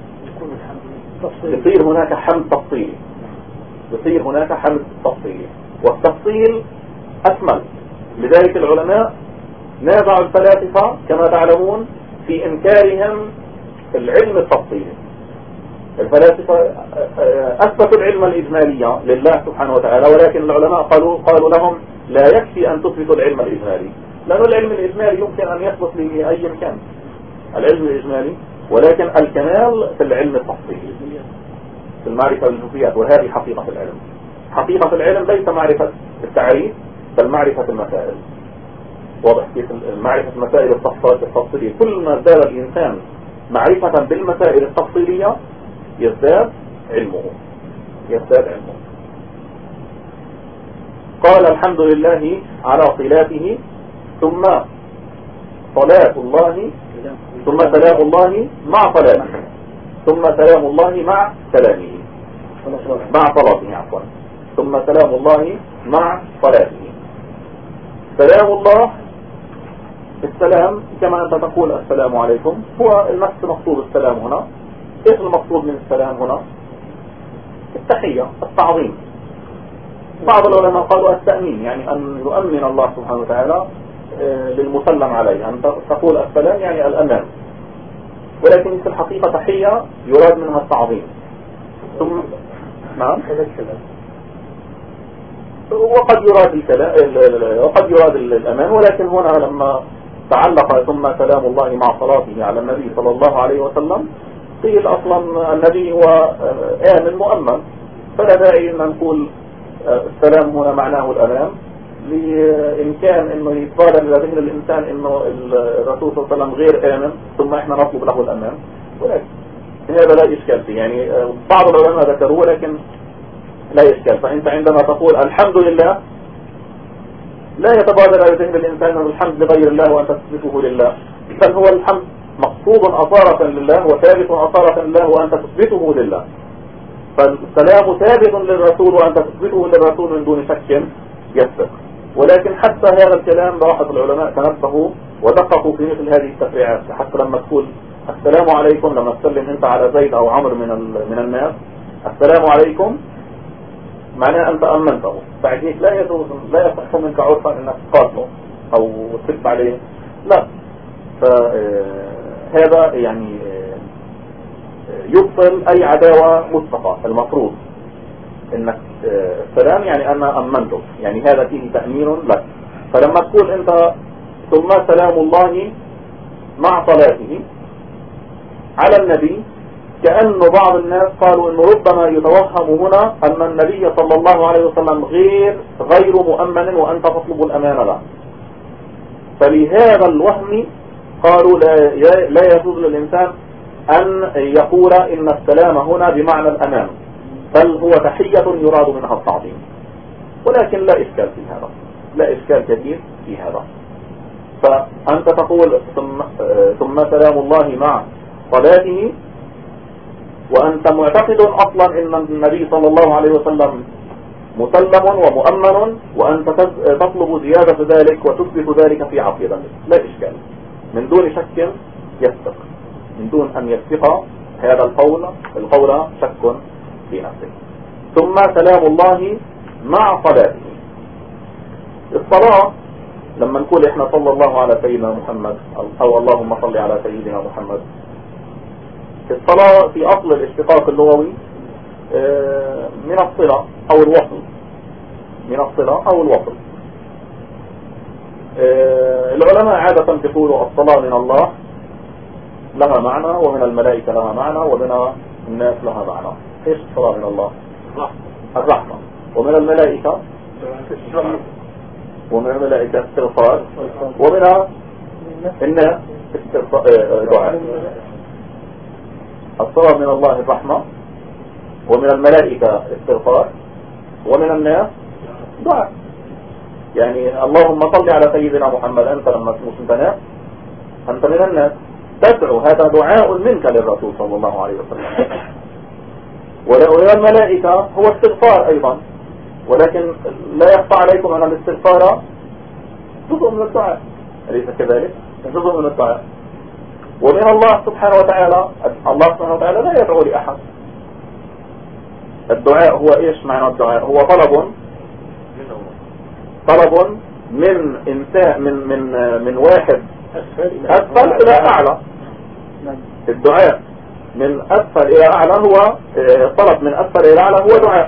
يصير هناك حمد تفصيلي، والتفصيل أكمل. لذلك العلماء نازعوا الفلاسفة كما تعلمون في إنكارهم العلم التفصيلي. الفلاسفة أثبتوا العلم الإجمالي لله سبحانه وتعالى، ولكن العلماء قالوا لهم لا يكفي أن تثبتوا العلم الإجمالي، لأن العلم الإجمالي يمكن أن يثبت لأي مكان العلم الإجمالي، ولكن الكمال في العلم التفصيلي، في المعرفة بالجزئيات. وهذه حقيقة العلم. حقيقة العلم ليس معرفة التعريف بل معرفة المسائل. واضح كيف؟ معرفة المسائل التفصيلية. كل ما زاد الإنسان معرفة بالمسائل التفصيلية يزداد علمه. قال الحمد لله على صلاته ثم صلاة الله ثم سلام الله مع صلاته ثم سلام الله مع سلامه مع صلاته عفوا ثم سلام الله مع صلاته. سلام الله، السلام كما أنت تقول السلام عليكم، هو نفس مقصود السلام هنا. ايش المقصود من السلام هنا؟ التحية، التعظيم. بعض العلماء قالوا التأمين، يعني أن يؤمن الله سبحانه وتعالى للمسلم عليه، أن تقول السلام يعني الأمان، ولكن في الحقيقة تحية يراد منها التعظيم. ثم نعم، وقد يراد الأمان، ولكن هنا لما تعلق ثم سلام الله مع صلاته على النبي صلى الله عليه وسلم قيل أصلا النبي هو آمن مؤمن، فلا داعي أن نقول السلام هنا معناه الأمان، لإمكان أنه يتبادر إلى ذهن الإنسان أنه الرسول صلى الله عليه وسلم غير آمن ثم إحنا نطلب له الأمان، ولكن هذا لا إشكال فيه. يعني بعض العلماء ذكروا ولكن لا إشكال. فأنت عندما تقول الحمد لله لا يتبادر إلى ذهن الإنسان أن الحمد لغير الله وأنت تثبته لله، بل هو الحمد مقصود أصالة لله وثابت أصالة لله وأنت تثبته لله. فالسلام ثابت للرسول وأنت تثبته للرسول من دون شك يثبت. ولكن حتى هذا الكلام لاحظ العلماء تنبهوا ودققوا في مثل هذه التفريعات. حتى لما تقول السلام عليكم، لما تسلم انت على زيد او عمرو من الناس السلام عليكم، معناه انت امنته، فعليك لا يصح منك عرفا انك تقاتله او تكتب عليه، لا. فهذا يعني يبطل اي عداوة مسبقة. المفروض انك السلام يعني انا امنته، يعني هذا فيه تأمين لك. فلما تقول انت ثم سلام الله مع صلاته على النبي، كأن بعض الناس قالوا انه ربما يتوهم هنا ان النبي صلى الله عليه وسلم غير مؤمن وانت تطلب الامان له. فلهذا الوهم قالوا لا يجوز للإنسان أن يقول إن السلام هنا بمعنى الأمان، بل هو تحية يراد منها التعظيم. ولكن لا إشكال في هذا، لا إشكال كثير في هذا. فأنت تقول ثم سلام الله مع صلاته وأنت معتقد أصلا إن النبي صلى الله عليه وسلم مسلم ومؤمن، وأنت تطلب زيادة ذلك وتثبت ذلك في عقيدتك، لا إشكال، من دون شك يثق، من دون أن يثق هذا القول شك في نفسه. ثم سلام الله مع صلاته. الصلاة لما نقول احنا صلى الله على سيدنا محمد او اللهم صل على سيدنا محمد، الصلاة في اصل الاشتقاق اللغوي من الصلة او الوصل، من الصلة او الوصل. العلماء عادة يقولوا الصلاة من الله لها معنى، ومن الملائكة لها معنى، ومن الناس لها معنى. ايش الصلاة من الله؟ الرحمة. ومن الملائكة استغفار، ومن الناس دعاء. الصلاة من الله الرحمة، ومن الملائكة استغفار، ومن الناس دعاء. يعني اللهم صل على سيدنا محمد، أنت لما مش ناس، أنت من الناس تدعو، هذا دعاء منك للرسول صلى الله عليه وسلم. ولأولى الملائكة هو استغفار أيضا، ولكن لا يخفى عليكم أن الاستغفار جزء من الدعاء، أليس كذلك؟ جزء من الدعاء. ومن الله سبحانه وتعالى، الله سبحانه وتعالى لا يدعو لأحد. الدعاء هو إيش معنى الدعاء؟ هو طلب من إنسان من واحد أسفل إلى أعلى. الدعاء من أسفل إلى أعلى هو طلب، من أسفل إلى أعلى هو دعاء،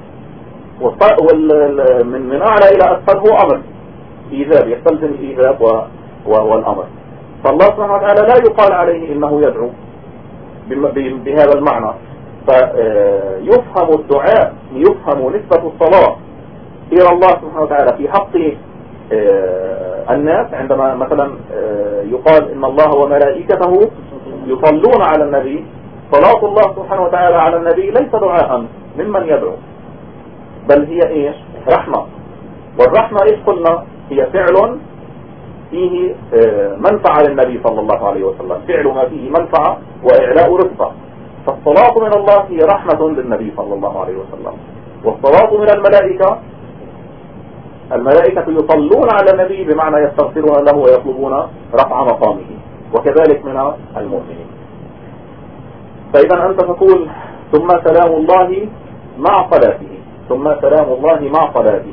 من أعلى إلى أسفل هو أمر، إيجاب، يستلزم الإيجاب والأمر. فالله سبحانه وتعالى لا يقال عليه إنه يدعو بهذا المعنى. فيفهم الدعاء، يفهم نسبة الصلاة إلى الله سبحانه وتعالى في حق الناس، عندما مثلا يقال إن الله وملائكته يصلون على النبي. صلاة الله سبحانه وتعالى على النبي ليس دعاء ممن يدعو، بل هي إيش؟ رحمة. والرحمة إيش قلنا؟ هي فعل فيه منفعة للنبي صلى الله عليه وسلم، فعل ما فيه منفعة وإعلاء رفقة. فالصلاة من الله هي رحمة للنبي صلى الله عليه وسلم. والصلاة من الملائكة، الملائكة يصلون على النبي بمعنى يستغفرون له ويطلبون رفع مقامه، وكذلك من المؤمنين. فإذا أنت تقول ثم سلام الله مع صلاته، ثم سلام الله مع صلاته.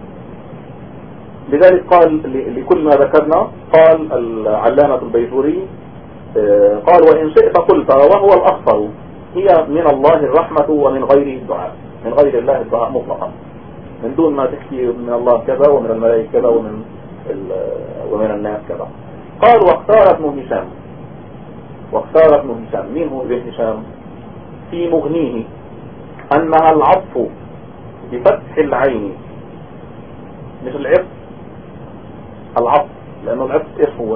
لذلك قال لكل ما ذكرنا، قال العلامة البيجوري قال وإن شئت قلت وهو الأخطر، هي من الله الرحمة ومن غيره الدعاء، من غير الله الدعاء مطلقا، من دون ما تحكي من الله كذا ومن الملائكة كذا ومن الناس كذا. قال واختار ابن هشام، واختار ابن هشام، مين هو ابن هشام؟ في مغنيه أنها العطف بفتح العين، مش العطف، العطف، لأنه العطف إيش هو؟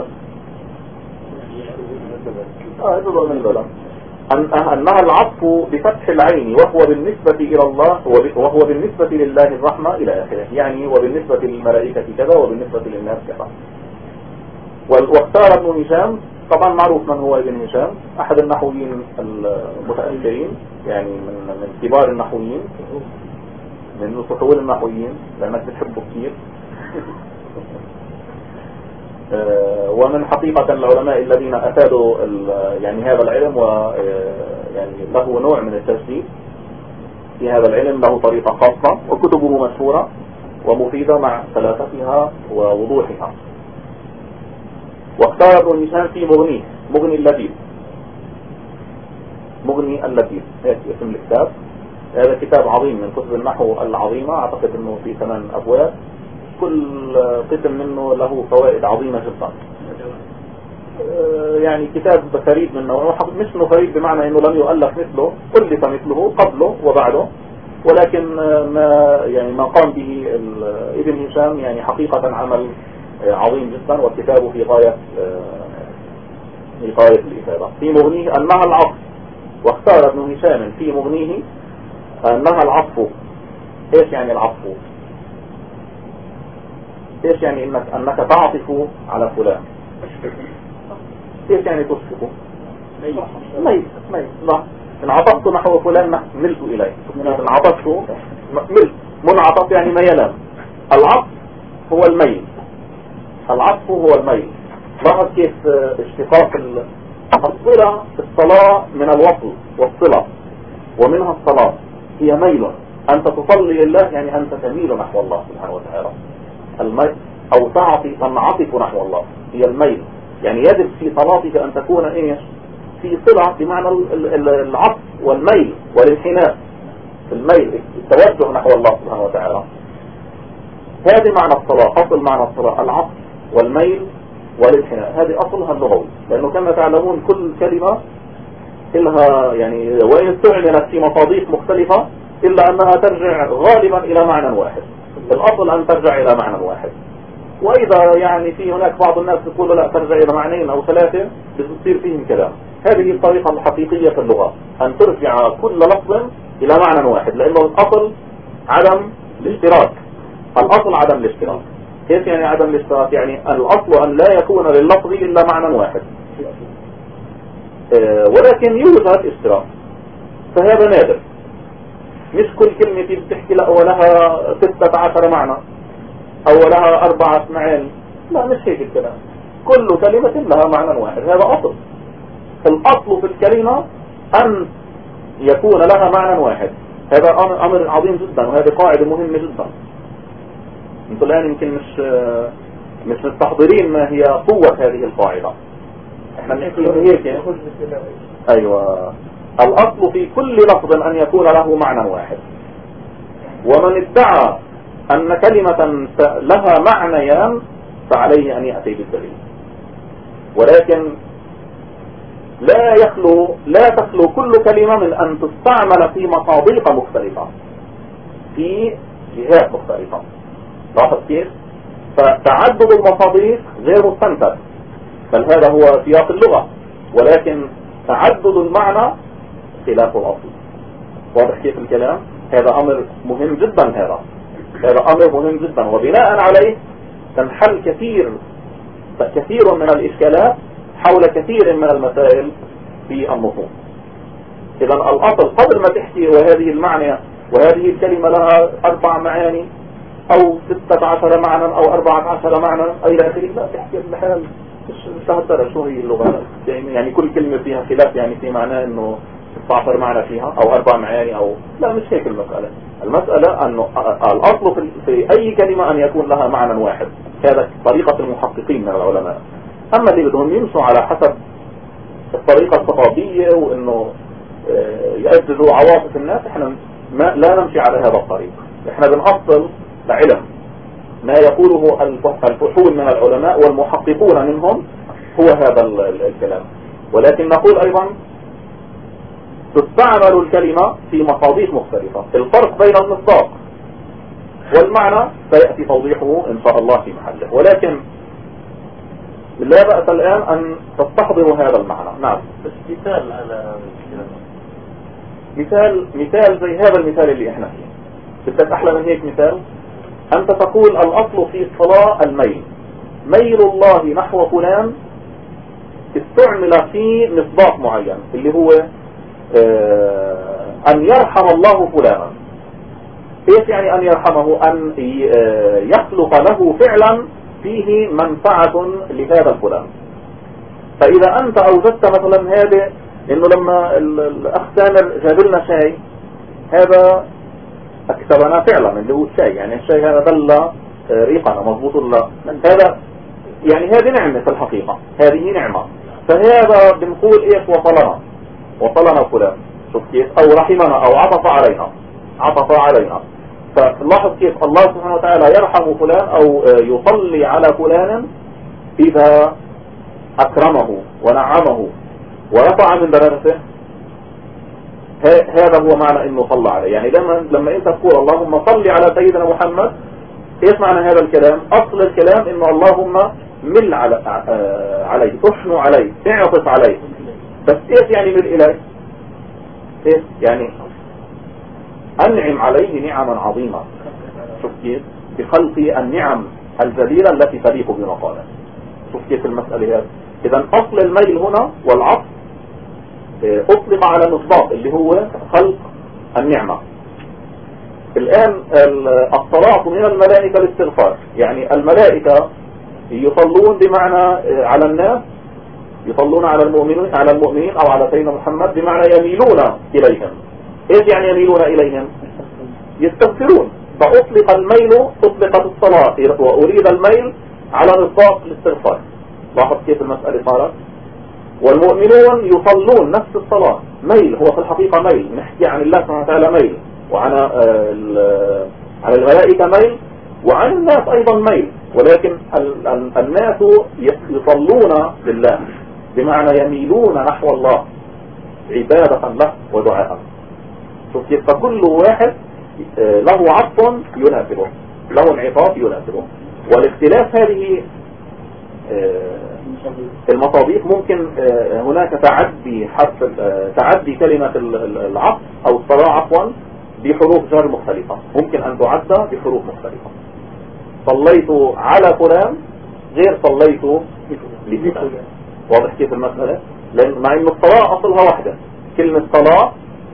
يضرب من بلد. أنها العطف بفتح العين، وهو بالنسبة إلى الله، وهو بالنسبة لله الرحمة إلى آخره، يعني وبالنسبة للملائكة كذا وبالنسبة للناس كذا. واختار ابن هشام، طبعا معروف من هو ابن هشام، أحد النحويين المتأخرين، يعني من كبار النحويين، من فحول النحويين، لأنك بتحبه كثير. ومن حقيقة العلماء الذين أفادوا يعني هذا العلم، ويعني له نوع من التجديد في هذا العلم، له طريقة خاصة، وكتبه مشهورة ومفيدة مع سلافتها ووضوحها. واختار ابن هشام في مغنيه، مغني اللبيب، مغني اللبيب هيك اسم الكتاب. هذا كتاب عظيم من كتب النحو العظيمة، أعتقد أنه في 8 أبواب، كل قسم منه له فوائد عظيمة جدا. يعني كتاب فريد من نوعه، مش انه فريد بمعنى انه لم يؤلف مثله، ألف مثله قبله وبعده، ولكن ما قام به ابن هشام يعني حقيقة عمل عظيم جدا، والكتاب في غاية الإفادة. في مغنيه أنها العطف، واختار ابن هشام في مغنيه أنها العطف. ايش يعني العطف؟ ايش يعني انك تعطف على فلان؟ ايش يعني تصفه؟ ميل. لا، ان عطفت نحو فلان ملت اليه، ان عطفت ملت، منعطف يعني ميلان. العطف هو الميل، العطف هو الميل. لاحظ كيف اشتقاق الصلة، الصلاة من الوصل والصلة، ومنها الصلاة هي ميل. أنت تصلي لله يعني أنت تميل نحو الله سبحانه وتعالى. الميل أو تنعطف نحو الله هي الميل، يعني يجب في صلاتك أن تكون إيش؟ في صلة، بمعنى العطف والميل والانحناء، الميل، التوجه نحو الله سبحانه وتعالى. هذه معنى الصلاة، أصل معنى الصلاة العطف والميل والانحناء، هذه أصلها اللغوي. لأنه كما تعلمون كل كلمة إلها يعني وإن استعملت في مصادق مختلفة إلا أنها ترجع غالبا إلى معنى واحد. الأصل أن ترجع إلى معنى واحد، وإذا يعني في هناك بعض الناس يقولوا لا ترجع إلى معنيين أو ثلاثة بتصير فيهم كلام. هذه الطريقة الحقيقية في اللغة، أن ترجع كل لفظ إلى معنى واحد، لأنه الأصل عدم الاشتراك، الأصل عدم الاشتراك. كيف يعني عدم الاشتراك؟ يعني الأصل أن لا يكون لللفظ إلا معنى واحد، ولكن يوجد اشتراك، فهذا نادر. مش كل كلمة بتحكي ولها 16 معنى أو لها 4 معاني، لا مش هيك الكلام. كل كلمة لها معنى واحد، هذا أصل. الأصل في الكلمة أن يكون لها معنى واحد، هذا أمر عظيم جدا، وهذه قاعدة مهمة جدا. انتوا الآن يمكن مش مستحضرين ما هي قوة هذه القاعدة. احنا بنحكي هيك. ايوه، الأصل في كل لفظ أن يكون له معنى واحد، ومن ادعى أن كلمة لها معنيان فعليه أن يأتي بالدليل. ولكن لا تخلو كل كلمة من أن تستعمل في مصادق مختلفة في جهات مختلفة. لاحظ كيف؟ فتعدد المصادق غير مستنكر، بل هذا هو سياق اللغة، ولكن تعدد المعنى خلاف الأصل. واضح كيف الكلام؟ هذا أمر مهم جدا، هذا أمر مهم جدا، وبناء عليه تنحل كثير من الإشكالات حول كثير من المسائل في النصوص. إذا الأصل قبل ما تحكي وهذه المعنى وهذه الكلمة لها 4 معاني أو 16 معنى أو 14 معنى إلى آخره، لا تحكي الحال مش تهدر شو هي اللغة. يعني كل كلمة فيها خلاف، يعني في معناه إنه 16 معنى فيها أو 4 معاني أو لا، مش هيك المسألة أنه الأصل في أي كلمة أن يكون لها معنى واحد. هذا طريقة المحققين من العلماء. أما اللي بدهم يمشوا على حسب الطريقة الخطابية وإنه يأجزوا عواطف الناس، احنا لا نمشي على هذا الطريق. احنا بنأصل لعلم ما يقوله الفحول من العلماء والمحققون منهم، هو هذا الكلام. ولكن نقول أيضا تستعمل الكلمة في مصادق مختلفة. الفرق بين المصداق والمعنى سيأتي توضيحه إن شاء الله في محله، ولكن لا بأس الآن أن تستحضروا هذا المعنى. نعم، بس مثال على مثال زي هذا المثال اللي احنا فيه. بدك أحلى من هيك مثال؟ أنت تقول الأصل في الصلاة ميل الله نحو فلان استعمل في مصداق معين اللي هو أن يرحم الله فلانا. ايش يعني أن يرحمه؟ أن يخلق له فعلا فيه منفعة لهذا الفلان. فإذا أنت أوجدت مثلا هذا إنه لما الأخ سامر جاب لنا شاي، هذا أكسبنا فعلا اللي هو الشاي، يعني الشاي هذا دل ريقنا مضبوط الله، هذا يعني هذه نعمة في الحقيقة، هذه نعمة. فهذا بنقول إيش؟ وصلنا فلان، شوف كيف؟ أو رحمنا أو عطف علينا. فلاحظ كيف الله سبحانه وتعالى يرحم فلان أو يصلي على فلان إذا أكرمه ونعمه ورفع من درجته. هذا هو معنى إنه صلى عليه. يعني لما أنت تقول اللهم صل على سيدنا محمد، إيش معنى هذا الكلام؟ أصل الكلام إنه اللهم مل عليه، احنو عليه، اعطف عليه. بس إيش يعني مل إليه؟ إيش يعني؟ أنعم عليه نعما عظيمة. شوف كيف؟ بخلق النعم الجليلة التي تليق بمقامه. شوف كيف المسألة هذه. إذا أصل الميل هنا والعطف أطلق على المصداق اللي هو خلق النعمة. الآن الصلاة من الملائكة الاستغفار، يعني الملائكة يصلون بمعنى على الناس، يصلون على المؤمنين أو على سيدنا محمد بمعنى يميلون إليهم. إيش يعني يميلون إليهم؟ يستغفرون. فأطلق الميل، أطلقت الصلاة وأريد الميل على مصداق الاستغفار. لاحظ كيف المسألة صارت. والمؤمنون يصلون نفس الصلاة ميل، هو في الحقيقة ميل، نحكي عن الله سبحانه وتعالى ميل، وعن الملائكة ميل، وعن الناس أيضا ميل. ولكن الناس يصلون لله بمعنى يميلون نحو الله عبادة له ودعاء. شوف كيف؟ فكل واحد له عطف يناسبه، له انعطاف يناسبه. والاختلاف هذه المصادق ممكن هناك تعدي كلمة العطف أو الصلاة عفوا بحروف جر مختلفة، ممكن أن تعد بحروف مختلفة. صليت على فلان غير صليت لفلان. واضح كيف المسألة؟ لأن مع أن الصلاة أصلها واحدة، كلمة صلاة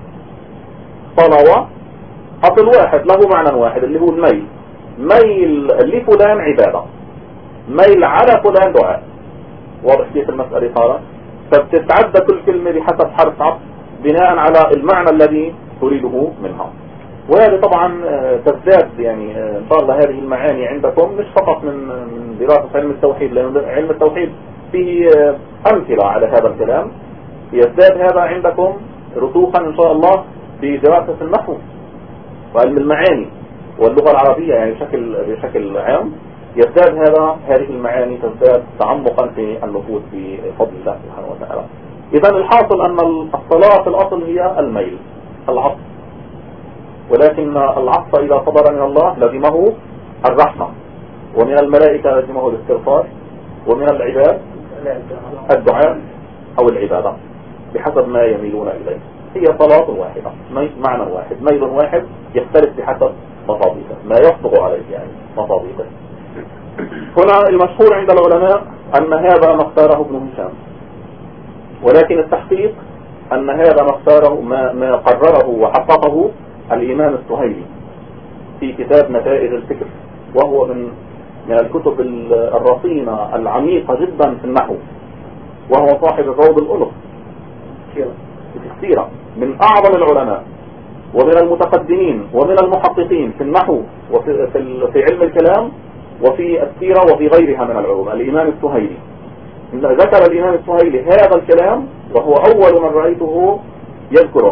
صلوة أصل واحد له معنى واحد اللي هو الميل. ميل لفلان عبادة، ميل على فلان دعاء. واضح كيف المسألة صارت؟ فبتتعدى كل كلمة بحسب حرف عطف بناء على المعنى الذي تريده منها. وهذا طبعا تزداد يعني ان شاء الله هذه المعاني عندكم مش فقط من دراسة علم التوحيد، لأن علم التوحيد فيه أمثلة على هذا الكلام. يزداد هذا عندكم رسوخا ان شاء الله في دراسة النحو وعلم المعاني واللغة العربية يعني بشكل عام. يزداد هذه المعاني تزداد تعمقا في النفوذ بفضل الله سبحانه وتعالى. إذا الحاصل أن الصلاة في الأصل هي الميل، العطف، ولكن العطف إذا صدر من الله لزمه الرحمة، ومن الملائكة لزمه الاستغفار، ومن العباد الدعاء أو العبادة بحسب ما يميلون إليه. هي صلاة واحدة، معنى واحد، ميل واحد يختلف بحسب مصادقه ما يصدق عليه يعني مصادقه. هنا المشهور عند العلماء أن هذا ما اختاره ابن هشام، ولكن التحقيق أن هذا ما اختاره ما قرره وحققه الإمام السهيلي في كتاب نتائج الفكر، وهو من الكتب الرصينة العميقة جدا في النحو، وهو صاحب الروض الألف في السيرة، من أعظم العلماء ومن المتقدمين ومن المحققين في النحو وفي علم الكلام وفي السيرة وفي غيرها من العلوم. الإمام السهيلي ذكر الإمام السهيلي هذا الكلام وهو أول من رأيته يذكره،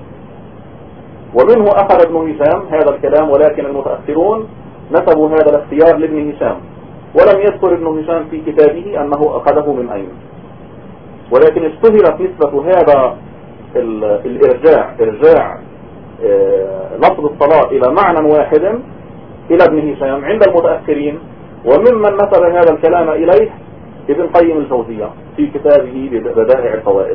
ومنه أخذ ابن هشام هذا الكلام، ولكن المتأخرون نسبوا هذا الاختيار لابن هشام، ولم يذكر ابن هشام في كتابه أنه أخذه من أين، ولكن اشتهرت نسبة هذا إرجاع لفظ الصلاة إلى معنى واحد إلى ابن هشام عند المتأخرين، وممن نسب هذا الكلام إليه ابن قيم الجوزية في كتابه بدائع الفوائد،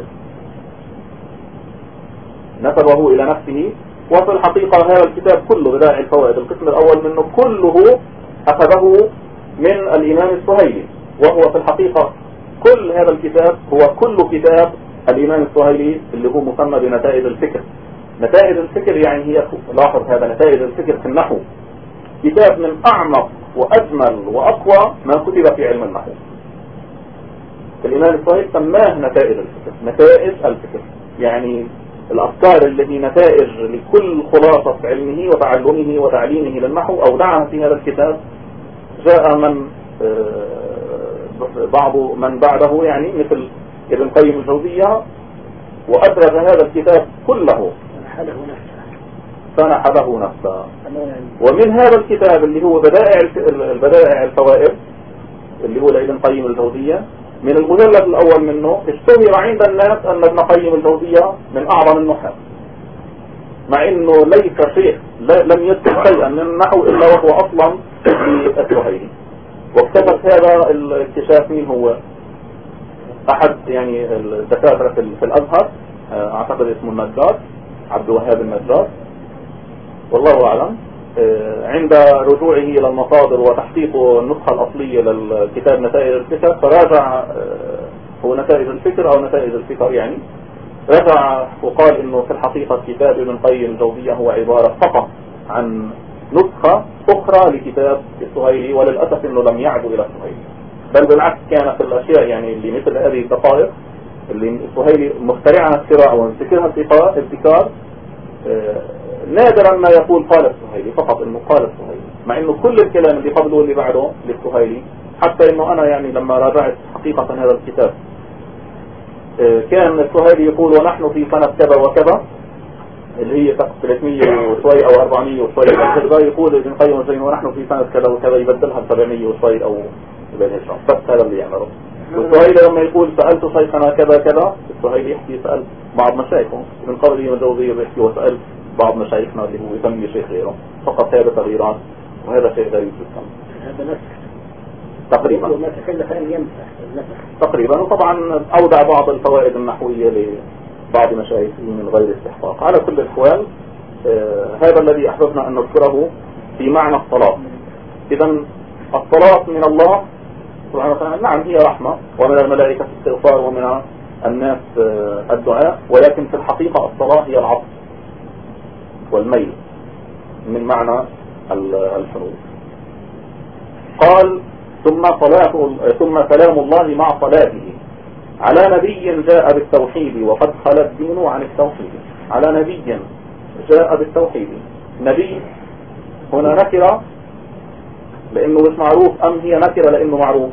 نسبه إلى نفسه. وفي الحقيقة هذا الكتاب كله بدائع الفوائد القسم الأول منه كله أخذه من الإمام السهيلي، وهو في الحقيقة كل هذا الكتاب هو كل كتاب الإمام السهيلي اللي هو مسمى بنتائج الفكر. نتائج الفكر يعني هي، لاحظ هذا نتائج الفكر في النحو، كتاب من أعمق وأجمل وأقوى ما كتب في علم النحو. الإمام السهيلي سماه نتائج الفكر، نتائج الفكر يعني الأفكار التي نتائج لكل خلاصة علمه وتعلمه وتعليمه للنحو أودعها في هذا الكتاب. جاء من بعض من بعده يعني مثل ابن قيم الجوزية وأدرج هذا الكتاب كله، فنحله نفسه. ومن هذا الكتاب اللي هو بدائع الفوائد اللي هو لابن قيم الجوزية، من المجلد الأول منه اشتهر عند الناس أن ابن قيم الجوزية من أعظم النحاة، مع أنه ليس شيء لم يذكر شيئا من النحو إلا وهو أصلا في السهيلي. واكتشف هذا الاكتشاف مين هو؟ أحد يعني الدكاترة في الأزهر، أعتقد اسمه النجار، عبد الوهاب النجار والله أعلم. عند رجوعه إلى المصادر وتحقيق النسخة الأصلية للكتاب نتائج الفكر، فراجع هو نتائج الفكر أو نتائج الفكر يعني، رجع وقال إنه في الحقيقة كتاب ابن قيم الجوزية هو عبارة فقط عن نسخة أخرى لكتاب السهيلي، وللأسف إنه لم يعد إلى السهيلي، بل بالعكس كانت الأشياء يعني اللي مثل هذه الدقائق اللي السهيلي مخترعها اختراع ومسكرها ابتكار، نادرا ما يقول قال السهيلي، فقط انه قال السهيلي، مع انه كل الكلام اللي قبله واللي بعده للسهيلي. حتى انه انا يعني لما راجعت حقيقة هذا الكتاب كان السهيلي يقول ونحن في سنة كذا وكذا اللي هي 300 وشوي او 400 وشوي، يقول ابن قيم الجوزية ونحن في سنة كذا وكذا يبدلها ب 700 وشوي او يبدلها، بس هذا اللي يعمله. والسهيلي لما يقول سألت شيخنا كذا كذا، السهيلي يحكي سأل بعض مشايخه من قبل الجوزية بيحكي وسأل بعض مشايخنا اللي هو يسمي شيخ غيره، فقط هذا تغييرات وهذا شيء غريب جدا. هذا نسخ تقريبا ما تكلف أن يمسح النسخ تقريبا. وطبعا أودع بعض الفوائد النحوية لبعض مشايخه من غير استحقاق. على كل الأحوال هذا الذي أحببنا أن نذكره في معنى الصلاة. إذا الصلاة من الله سبحانه وتعالى نعم هي رحمة، ومن الملائكة استغفار، ومن الناس الدعاء، ولكن في الحقيقة الصلاة هي العطف والميل من معنى الحروف. قال ثم سلام الله مع صلاته على نبي جاء بالتوحيد وقد خلى الدين عن التوحيد. على نبي جاء بالتوحيد، نبي هنا نكرة لأنه مش معروف أم هي نكرة لأنه معروف؟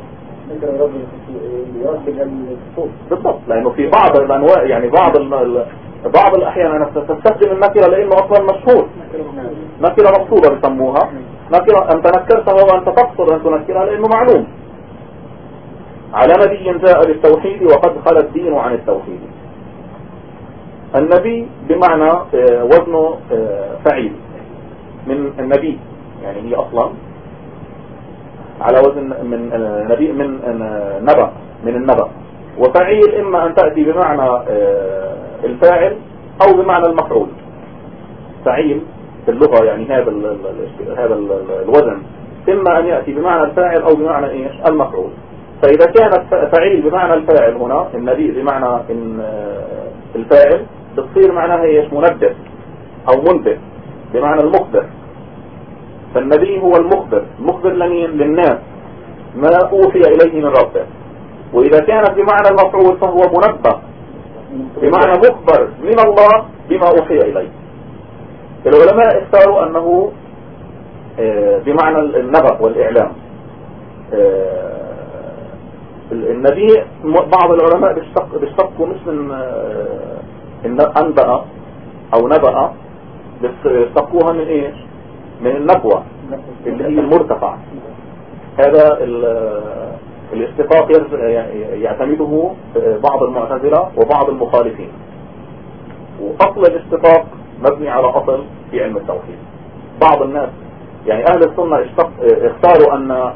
بالضبط، لأنه في بعض الأنواع يعني بعض الأحيان تستخدم النكرة لأنه أصلا مشهور، نكرة مقصودة بيسموها نكرة، أنت نكرتها وأنت تقصد أن تنكرها لأنه معلوم. على نبي جاء بالتوحيد وقد خلى الدين عن التوحيد. النبي بمعنى وزنه فعيل من النبي، يعني هي أصلا على وزن من نبي من نبأ، من النبأ. وفعيل إما أن تأتي بمعنى الفاعل أو بمعنى المفعول. فعيل في اللغة يعني هذا الوزن إما أن يأتي بمعنى الفاعل أو بمعنى إيش المفعول. فإذا كانت فعيل بمعنى الفاعل هنا، النبي بمعنى الفاعل، بتصير معناها إيش منبه أو منبه بمعنى المخبر. فالنبي هو المخبر للناس ما أوحي إليه من ربه. وإذا كانت بمعنى المفعول فهو منبه بمعنى مخبر من الله بما أوحي إليه. العلماء اختاروا أنه بمعنى النبأ والإعلام. النبي بعض العلماء بيشتقوا مش من أنبأ أو نبأ، بيشتقوها من إيش؟ من النبوة اللي هي المرتفع. هذا الاشتقاق يعتمده بعض المعتزلة وبعض المخالفين. وأصل الاشتقاق مبني على أصل في علم التوحيد. بعض الناس يعني أهل السنة اختاروا أن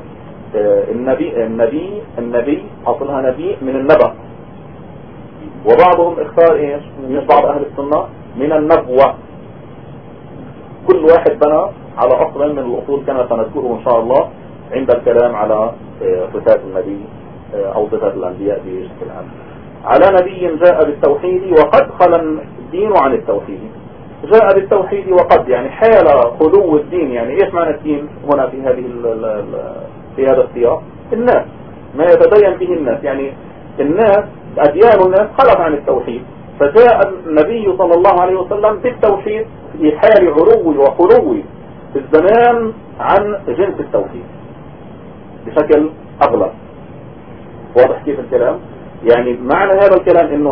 النبي أصلها نبي من النبأ، وبعضهم اختار إيش؟ مش بعض أهل السنة من النبوة. كل واحد بنى على أصل من الأصول كما سنذكره إن شاء الله عند الكلام على صفات النبي أو صفات الأنبياء بشكل عام. على نبي جاء بالتوحيد وقد خلى الدين عن التوحيد. جاء بالتوحيد وقد يعني حال خلو الدين. يعني إيش معنى الدين هنا في هذا السياق؟ الناس، ما يتدين به الناس، يعني الناس أديان الناس خلت عن التوحيد، فجاء النبي صلى الله عليه وسلم بالتوحيد في حال علو وخلو في الزمان عن جنس التوحيد بشكل أغلب. واضح كيف الكلام؟ يعني معنى هذا الكلام انه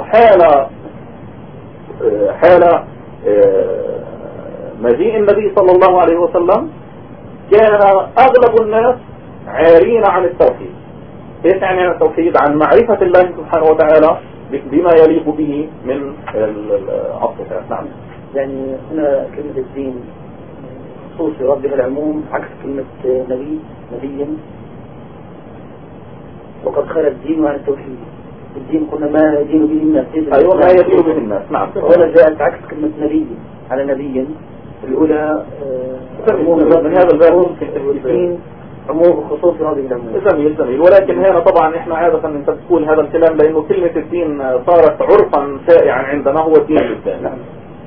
حال مجيء النبي صلى الله عليه وسلم كان أغلب الناس عارين عن التوحيد. ايش يعني عن التوحيد؟ عن معرفة الله سبحانه وتعالى بما يليق به من الصفات. نعم. يعني هنا كلمة الدين خصوصي ربها العموم عكس كلمة نبي وقد خلى الدين عن التوحيد. الدين قلنا ما يدين به الناس. أيوة ما يدين به الناس. نعم. وهنا جاءت عكس كلمة نبي على نبي الأولى من هذا الباب الدين عموم خصوص هذه العموم. جميل. ولكن هنا طبعا احنا عادة انت تقول هذا الكلام لانه كلمة الدين صارت عرفا شائعا عندنا هو الدين الإسلامي.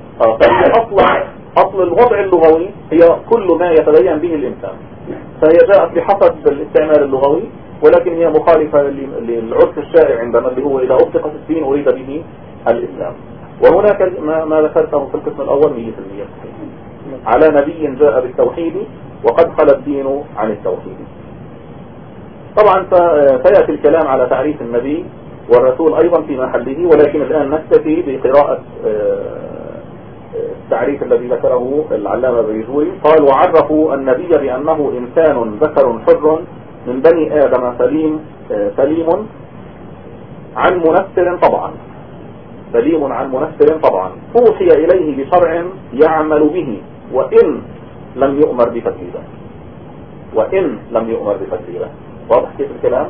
اصل الوضع اللغوي هي كل ما يتدين به الانسان، فهي جاءت بحسب الاستعمال اللغوي، ولكن هي مخالفة للعرف الشائع عندنا اللي هو اذا اطلق الدين اريد به الاسلام. وهناك ما ذكرته في القسم الاول 100% على نبي جاء بالتوحيد وقد خلى الدين عن التوحيد. طبعا سيأتي الكلام على تعريف النبي والرسول أيضا في محله، ولكن الآن نكتفي بقراءة التعريف الذي ذكره العلامة البيجوري. قال: وعرفوا النبي بأنه إنسان ذكر حر من بني آدم سليم عن منفر طبعا، سليم عن منفر طبعا، أوحي إليه بشرع يعمل به وإن لم يؤمر بتكذيبه. واضح كيف الكلام؟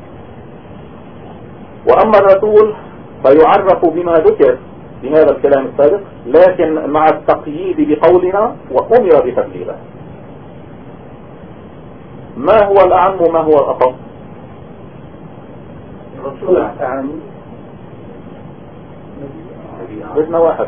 وأما الرسول فيعرف بما ذكر بهذا الكلام السابق، لكن مع التقييد بقولنا وأمر بتكذيبه. ما هو الأعم وما هو الأخص؟ الرسول أعم. بدنا واحد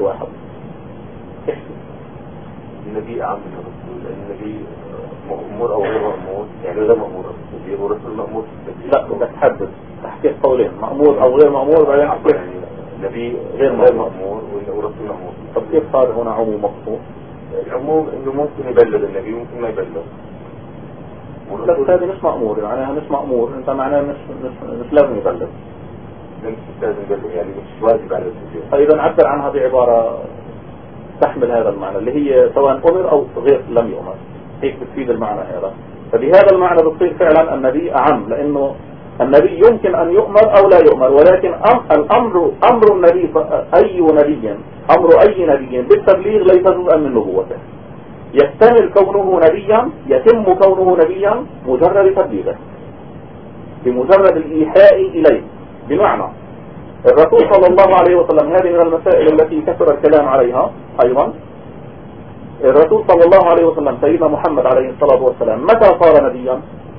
النبي أعم من الرسول، النبي مأمور أو غير مأمور، يعني غير مأمور الرسول والرسول مأمور. لا بدك تحدد، تحكي قولين، مأمور أو غير مأمور، بعدين تحكي يعني النبي غير مأمور والرسول مأمور. طب كيف صار هنا عموم مقصود؟ العموم إنه ممكن يبلغ النبي ممكن ما يبلغ. بس هذه مش مأمور، معناها مش مأمور، انت معناها مش لازم يبلغ. مش لازم يبلغ، يعني مش واجب على التبليغ. فإذا عبر عنها بعبارة تحمل هذا المعنى اللي هي سواء أمر أو غير لم يؤمر، هيك بتفيد المعنى هذا. فبهذا المعنى بتصير فعلا النبي أعم، لأنه النبي يمكن أن يؤمر أو لا يؤمر، ولكن أمر النبي، أمر أي نبي بالتبليغ ليس جزءا من نبوته. يحتمل كونه نبيا، يتم كونه نبيا مجرد تبليغه، بمجرد الإيحاء إليه. بمعنى الرسول صلى الله عليه وسلم، هذه من المسائل التي كثر الكلام عليها أيضا. الرسول صلى الله عليه وسلم سيدنا محمد عليه الصلاة والسلام متى صار نبيا؟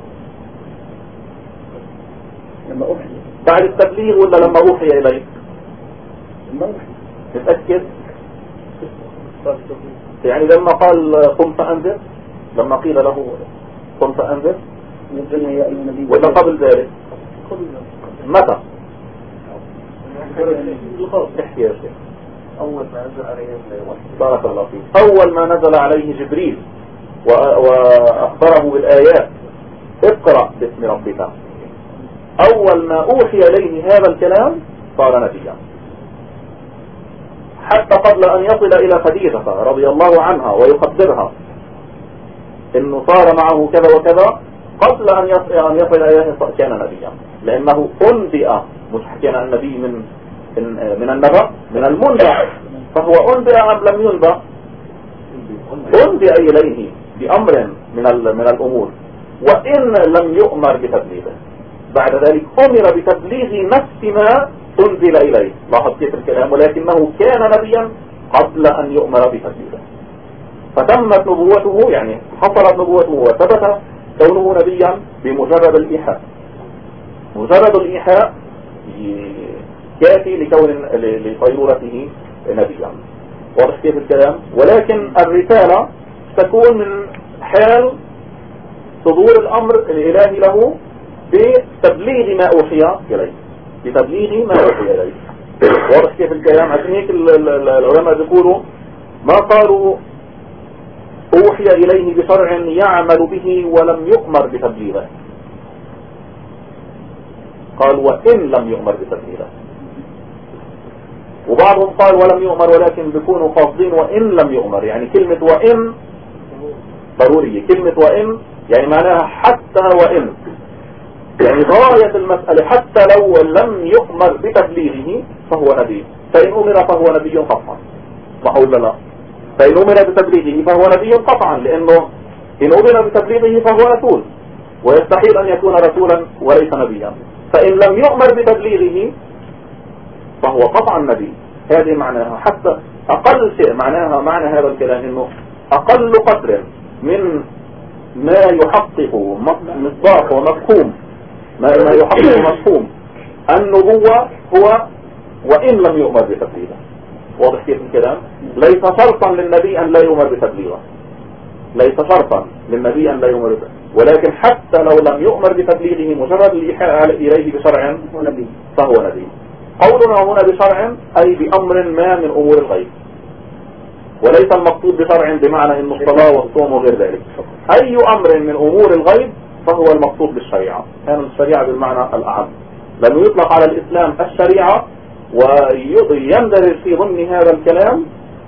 لما أوحي. بعد التبليغ ولا لما أوحي إليه؟ لما أوحي. متأكد؟ يعني لما قال قم فأنذر، لما قيل له قم فأنذر، ولا قبل ذلك؟ متى؟ احكي يا شيخ. أول ما نزل عليه الوحي. بارك الله فيك. أول ما نزل عليه جبريل وأخبره بالآيات، اقرأ باسم ربك، أول ما أوحي إليه هذا الكلام صار نبيا. حتى قبل أن يصل إلى خديجة رضي الله عنها ويخبرها إنه صار معه كذا وكذا، قبل أن يصل إليه كان نبيا، لأنه أنبئ، مش حكينا عن النبي من النبأ، من المنبأ، فهو أنبئ أم لم ينبأ؟ أنبئ إليه بأمر من الأمور، وإن لم يؤمر بتبليغه. بعد ذلك أمر بتبليغ نفس ما أنزل إليه. لاحظ كيف الكلام، ولكنه كان نبيا قبل أن يؤمر بتبليغه. فتمت نبوته، يعني حصلت نبوته وثبت كونه نبيا بمجرد الإيحاء. مجرد الإيحاء كافي لصيرورته نبيا. واضح كيف الكلام؟ ولكن الرسالة تكون من حال صدور الأمر الإلهي له بتبليغ ما أوحي إليه، بتبليغ ما أوحي إليه. واضح كيف الكلام؟ عشان هيك العلماء بيقولوا ما قالوا أوحي إليه بشرع يعمل به ولم يؤمر بتبليغه، قال وإن لم يؤمر بتبليغه. وبعضهم قال ولم يؤمر، ولكن بيكونوا قاصدين وإن لم يؤمر، يعني كلمة وإن ضرورية. كلمة وإن يعني معناها حتى وإن، يعني غاية المسألة، حتى لو لم يؤمر بتبليغه فهو نبي. فإن أمر فهو نبي قطعا، صح ولا لا؟ فإن أمر بتبليغه فهو نبي قطعا، لأنه إن أمر بتبليغه فهو رسول، ويستحيل أن يكون رسولا وليس نبيا. فإن لم يؤمر بتبليغه فهو قطعا نبي. هذه معناها. حتى أقل شيء معناها، معنى هذا الكلام إنه أقل قدر من ما يحقق مصداق ومفهوم، ما يحقق مفهوم النبوة هو وإن لم يؤمر بتبليغه. واضح كيف الكلام؟ ليس شرطا للنبي أن لا يؤمر بتبليغه، ليس شرطا للنبي أن لا يؤمر بتبليغه، ولكن حتى لو لم يؤمر بتبليغه مجرد الإيحاء إليه بشرع فهو نبي. قولنا هنا بشرع أي بأمر ما من أمور الغيب، وليس المقصود بشرع بمعنى إنه الصلاة والصوم وغير ذلك. أي أمر من أمور الغيب فهو المقصود بالشريعة. كان الشريعة بالمعنى الأعم، لأنه يطلق على الإسلام الشريعة، ويندرج في ضمن هذا الكلام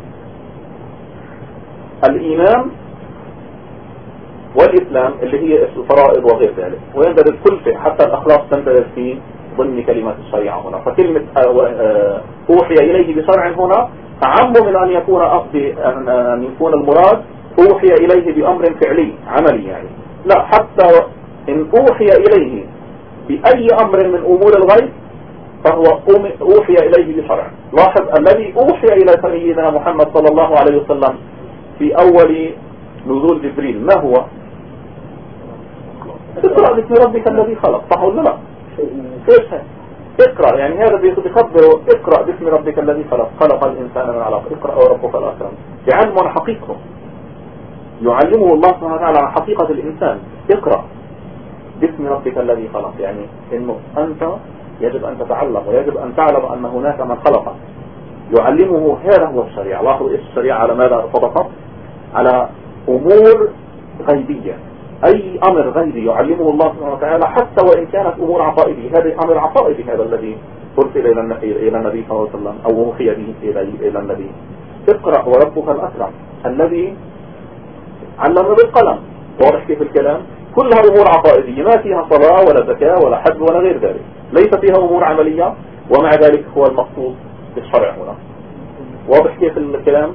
الإيمان والإسلام اللي هي الفرائض وغير ذلك، ويندرج كل شيء، حتى الأخلاق تندرج في ضمن كلمة الشريعة هنا. فكلمة أوحي إليه بشرع هنا أعم من أن يكون أن يكون المراد أوحي إليه بأمر فعلي عملي، يعني لا، حتى إن أوحي إليه بأي أمر من أمور الغيب فهو أوحي إليه بشرع. لاحظ الذي أوحي إلى سيدنا محمد صلى الله عليه وسلم في أول نزول جبريل ما هو؟ اقرأ باسم ربك الذي خلق، صح ولا لا؟ ايش هذا؟ اقرأ، يعني هذا بيخبره اقرأ باسم ربك الذي خلق، خلق الإنسان من علق، اقرأ وربك الأكرم. يعلم عن حقيقته، يعلمه الله سبحانه وتعالى عن حقيقة الإنسان. اقرأ باسم ربك الذي خلق، يعني إنه أنت يجب أن تتعلم ويجب أن تعلم أن هناك من خلقك، يعلمه. هذا هو الشريعة. لاحظوا إيش الشريعة على ماذا ارتبطت؟ على أمور غيبية. أي أمر غيبي يعلمه الله سبحانه وتعالى، حتى وإن كانت أمور عقائدية. هذا أمر عقائدي، هذا الذي أرسل إلى النبي صلى الله عليه وسلم أو وحي به إلى النبي. اقرأ وربك الأكرم الذي علم بالقلم. واضح كيف الكلام؟ كلها أمور عقائدية، ما فيها صلاة ولا زكاة ولا حج ولا غير ذلك، ليس فيها أمور عملية، ومع ذلك هو المقصود بالشرع هنا. واضح كيف الكلام؟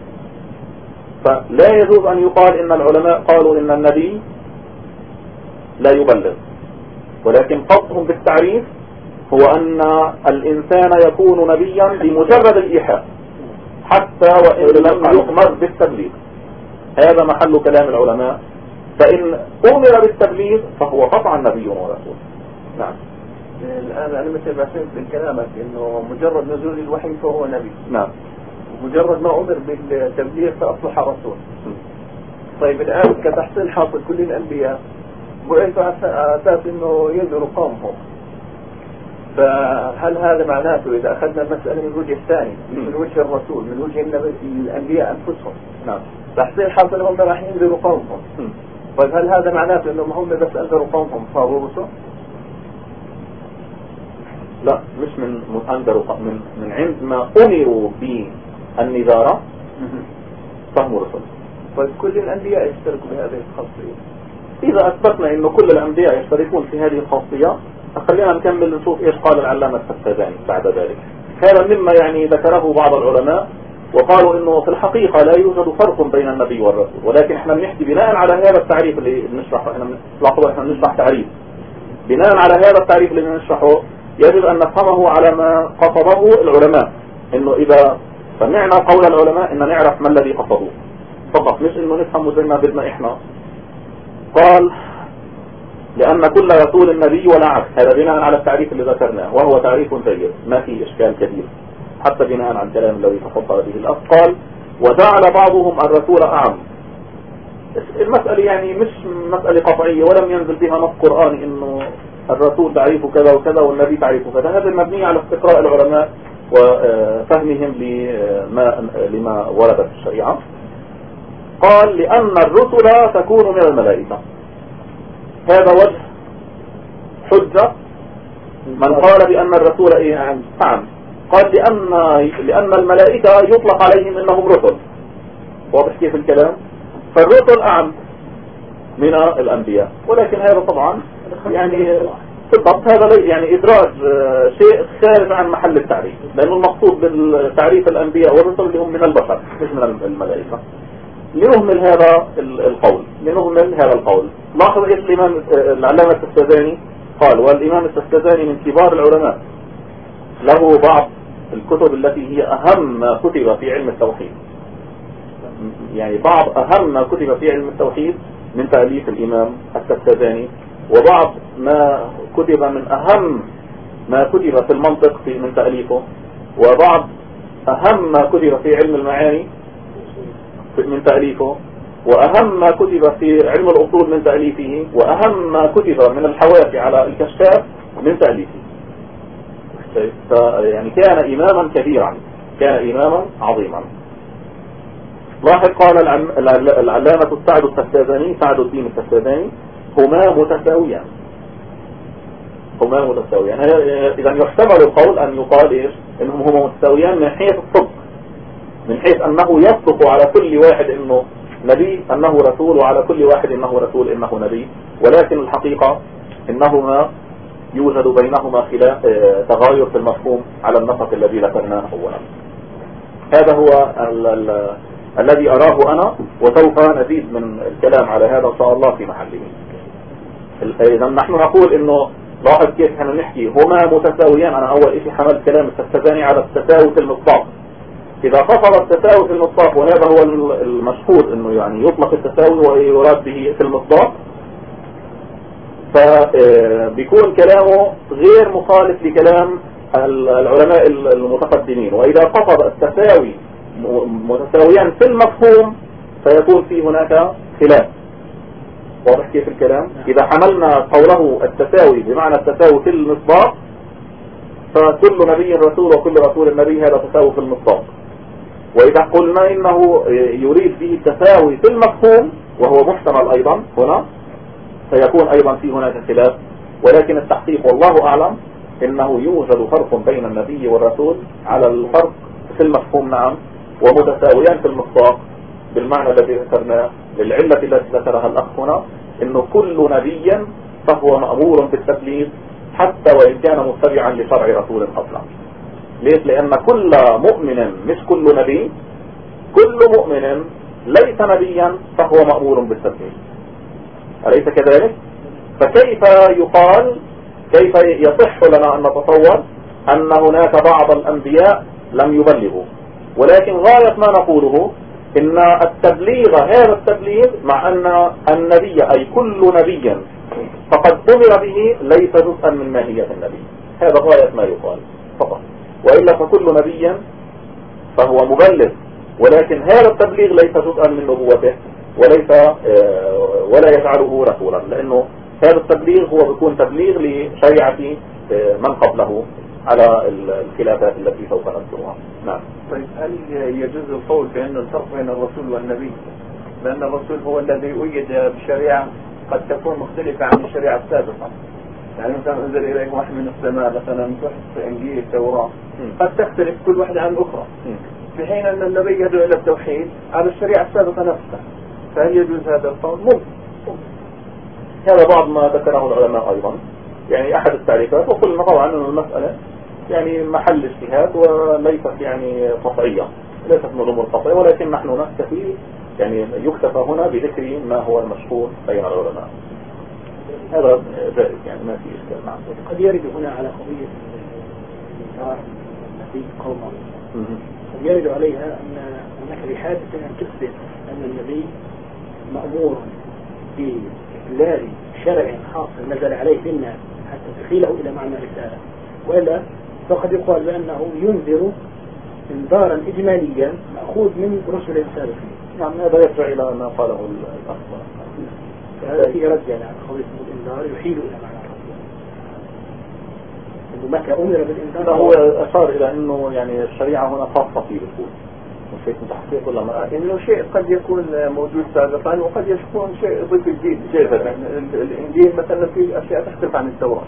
فلا يجوز أن يقال إن العلماء قالوا إن النبي لا يبلغ، ولكن قصدهم بالتعريف هو أن الإنسان يكون نبيا بمجرد الإيحاء حتى وإن لم يؤمر بالتبليغ. هذا محل كلام العلماء. فإن أمر بالتبليغ فهو قطعا نبي ورسول. نعم. الآن أنا مثل ما فهمت من كلامك إنه مجرد نزول الوحي فهو نبي. نعم. مجرد ما أمر بالتبليغ فأصبح رسول. طيب الآن كتحصيل حاصل كل الأنبياء بعثوا على أساس إنه يدعوا قومهم، فهل هذا معناته إذا أخذنا المسألة من الوجه الثاني من وجه الرسول من وجه الأنبياء أنفسهم، نعم، تحصيل حاصل هم راح ينذروا قومهم، طيب هل هذا معناته إنهم هم بس أنذروا قومهم صاروا رسل؟ لا، مش من أنذروا، من عندما أمروا بالنذارة فهم رسل. طيب كل الأنبياء يشتركوا بهذه الخاصية؟ إذا أثبتنا إنه كل الأنبياء يشتركون في هذه الخاصية خلينا نكمل نشوف إيش قال العلامة السفازاني بعد ذلك. هذا مما يعني ذكره بعض العلماء وقالوا إنه في الحقيقة لا يوجد فرق بين النبي والرسول، ولكن إحنا بنحكي بناء على هذا التعريف اللي بنشرحه. إحنا بنشرح تعريف بناء على هذا التعريف اللي بنشرحه، يجب أن نفهمه على ما قصده العلماء. إنه إذا سمعنا قول العلماء إن نعرف ما الذي قصدوه فقط، مش إنه نفهمه زي ما بدنا إحنا. قال لأن كل رسول نبي ولا عكس، هذا بناء على التعريف اللي ذكرناه وهو تعريف جيد ما فيه إشكال كبير حتى بناء على الكلام الذي تفضل به الأخ. قال وجعل بعضهم الرسول أعم. المسألة يعني مش مسألة قطعية ولم ينزل بها نص قرآني إنه الرسول تعريفه كذا وكذا والنبي تعريفه كذا، هذا مبني على استقراء العلماء وفهمهم لما ورد في الشريعة. قال لأن الرسل تكون من الملائكة، هذا وجه حجة من قال بأن الرسول نعم. قال لأن الملائكة يطلق عليهم إنهم رسل. واضح كيف الكلام؟ فالرسل أعم من الأنبياء، ولكن هذا طبعا يعني بالضبط هذا يعني إدراج شيء خارج عن محل التعريف، لأنه المقصود بالتعريف الأنبياء والرسل اللي هم من البشر مش من الملائكة. لنهمل هذا القول. لاحظ ايش العلامة السفازاني قال، والإمام السفازاني من كبار العلماء، له بعض الكتب التي هي أهم ما كتب في علم التوحيد، يعني بعض أهم ما كتب في علم التوحيد من تأليف الإمام السفازاني، وبعض ما كتب من أهم ما كتب في المنطق من تأليفه، وبعض أهم ما كتب في علم المعاني من تأليفه، وأهم ما كتب في علم الأصول من تأليفه، وأهم ما كتب من الحواشي على الكشاف من تأليفه. يعني كان إماما كبيرا، كان إماما عظيما. لاحظ قال العلامة سعد الدين السفازاني هما متساويان. إذا يحتمل القول أن يقال إيش إنهم هما متساويان من حيث الصدق، من حيث أنه يصدق على كل واحد إنه نبي أنه رسول، وعلى كل واحد إنه رسول إنه نبي، ولكن الحقيقة إنهما يوجد بينهما خلاف تغاير في المفهوم على النسق الذي ذكرناه أولا. هذا هو الذي أراه أنا، وسوف نزيد من الكلام على هذا إن شاء الله في محله. إذا نحن نقول إنه لاحظ كيف احنا نحكي هما متساويان. أنا أول شيء حملت كلام السفازاني على التساوي في المصداق. إذا قصد التساوي في المصداق، وهذا هو المشهور إنه يعني يطلق التساوي ويراد به في المصداق، فبيكون كلامه غير مخالف لكلام العلماء المتقدمين. وإذا قصد التساوي متساويان في المفهوم فيكون في هناك خلاف. واضح كيف الكلام؟ إذا حملنا قوله التساوي بمعنى التساوي في المصداق فكل نبي رسول وكل رسول نبي، هذا تساوي في المصداق. وإذا قلنا إنه يريد به التساوي في المفهوم وهو محتمل أيضا هنا فيكون أيضا في هناك خلاف. ولكن التحقيق والله أعلم إنه يوجد فرق بين النبي والرسول على الفرق في المفهوم نعم، ومتساويان في المصداق بالمعنى الذي ذكرناه للعلة التي ذكرها الأخ هنا، إنه كل نبي فهو مأمور بالتبليغ حتى وإن كان متبعا لشرع رسول قبله. ليش؟ لأن كل مؤمن مش كل نبي، كل مؤمن ليس نبيا فهو مأمور بالتبليغ، أليس كذلك؟ فكيف يقال، كيف يصح لنا أن نتصور أن هناك بعض الأنبياء لم يبلغوا؟ ولكن غاية ما نقوله إن التبليغ، هذا التبليغ مع أن النبي أي كل نبي فقد أمر به ليس جزءا من ماهية النبي، هذا غاية ما يقال فقط. وإلا فكل نبي فهو مبلغ، ولكن هذا التبليغ ليس جزءا من نبوته وليس ولا يجعله رسولا، لأنه هذا التبليغ هو بيكون تبليغ لشريعة من قبله على الخلافات التي سوف نذكرها. نعم. طيب هل يجوز القول بأن الفرق بين الرسول والنبي لأن الرسول هو الذي أيد بشريعة قد تكون مختلفة عن الشريعة السابقة؟ يعني مثلا أنزل إليك وحي من السماء مثلا تحت إنجيل التوراة قد تختلف كل واحدة عن الأخرى، في حين أن النبي يدعو إلى التوحيد على الشريعة السابقة نفسها. فهل يجوز هذا القول؟ ممكن. هذا بعض ما ذكره العلماء أيضا، يعني أحد التعريفات. وقلنا طبعا أن المسألة يعني محل اجتهاد وليست يعني قطعية، ليست من الأمور القطعية، ولكن نحن نكتفي يعني يكتفى هنا بذكر ما هو المشهور بين العلماء. هذا جائز يعني ما في إشكال. نعم. قد يرد هنا على قضية الإنكار النبي قومه، قد يرد عليها أنك بحاجة أن تثبت أن النبي مأمور بإحلال شرع خاص نزل عليه للناس حتى تخيله إلى معنى الرسالة، وإلا فقد يقال بأنه ينذر انذارا إجماليا مأخوذ من رسل سابقين. نعم. هذا يرجع إلى ما قاله الأخ. هذا في رد على قضية الإنذار يحيل إلى معنى الرسول، إنه متى أمر بالإنذار. هو أشار إلى أنه يعني الشريعة هنا خاصة فيه بالفول، مش هيك تحقيق ولا ما؟ إنه شيء قد يكون موجود سابقا وقد يكون شيء ضد الجيل. الإنجيل مثلا فيه أشياء تختلف عن التوراة.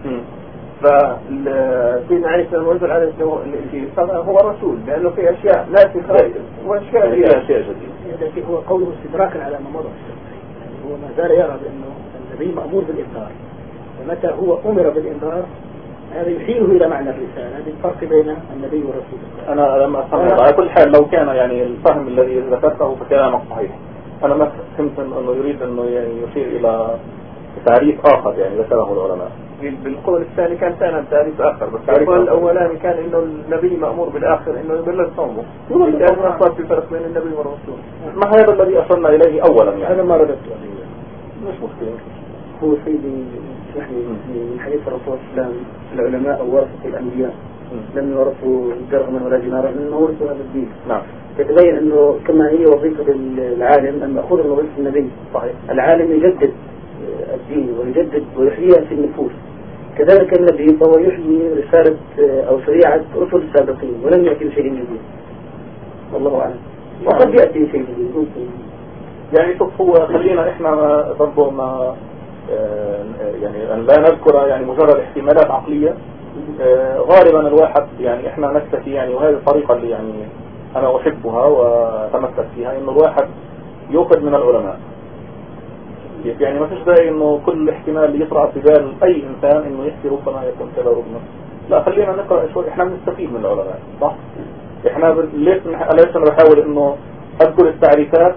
فسيدنا عيسى المنزل على الإنجيل هو رسول لأنه في أشياء ناسخة وأشياء جديدة. هو قوله استدراكا على ما مضى، هو ما زال يرى بأنه النبي مأمور بالإنذار، ومتى هو أمر بالإنذار هذا يحيله إلى معنى الرسالة. هذا الفرق بين النبي والرسول. أنا لما أفهم على كل حال لو كان يعني الفهم الذي ذكرته فكلامك صحيح. أنا ما فهمت أنه يريد أنه يعني يشير إلى تعريف آخر يعني ذكره العلماء. بالقول الثاني كان تعريف آخر، بس القول الأولاني كان إنه النبي مأمور بالآخر إنه يبلغ قومه، لأنه صار في فرق بين النبي والرسول. ما هذا الذي أصلنا إليه أولا يعني. هذا ما ردت مش مشكلة. هو سيدي يعني من حديث الرسول صلى الله عليه وسلم العلماء ورثوا الأنبياء لم يورثوا درهما ولا دينارا، إنه ورثوا هذا الدين. نعم. يتبين إنه كما هي وظيفة العالم أن مأخوذ من وظيفة النبي. صحيح. العالم يجدد الدين ويجدد ويحييها في النفوس، كذلك النبي فهو يحيي رسالة أو شريعة رسل السابقين ولم يأتي بشيء جديد. والله أعلم. وقد يأتي شيء جديد. يعني شوف هو خلينا إحنا برضو ما يعني أن لا نذكر يعني مجرد احتمالات عقلية. غالبا الواحد يعني إحنا نكتفي يعني، وهذه الطريقة اللي يعني أنا أحبها وأتمسك فيها، إنه الواحد يأخذ من العلماء. يعني ما فيش داعي إنه كل احتمال يطرأ في بال أي إنسان إنه يحكي ربما يكون كذا ربما لا. خلينا نقرأ شوي، إحنا بنستفيد من العلماء صح؟ إحنا ليش أنا بحاول إنه أذكر التعريفات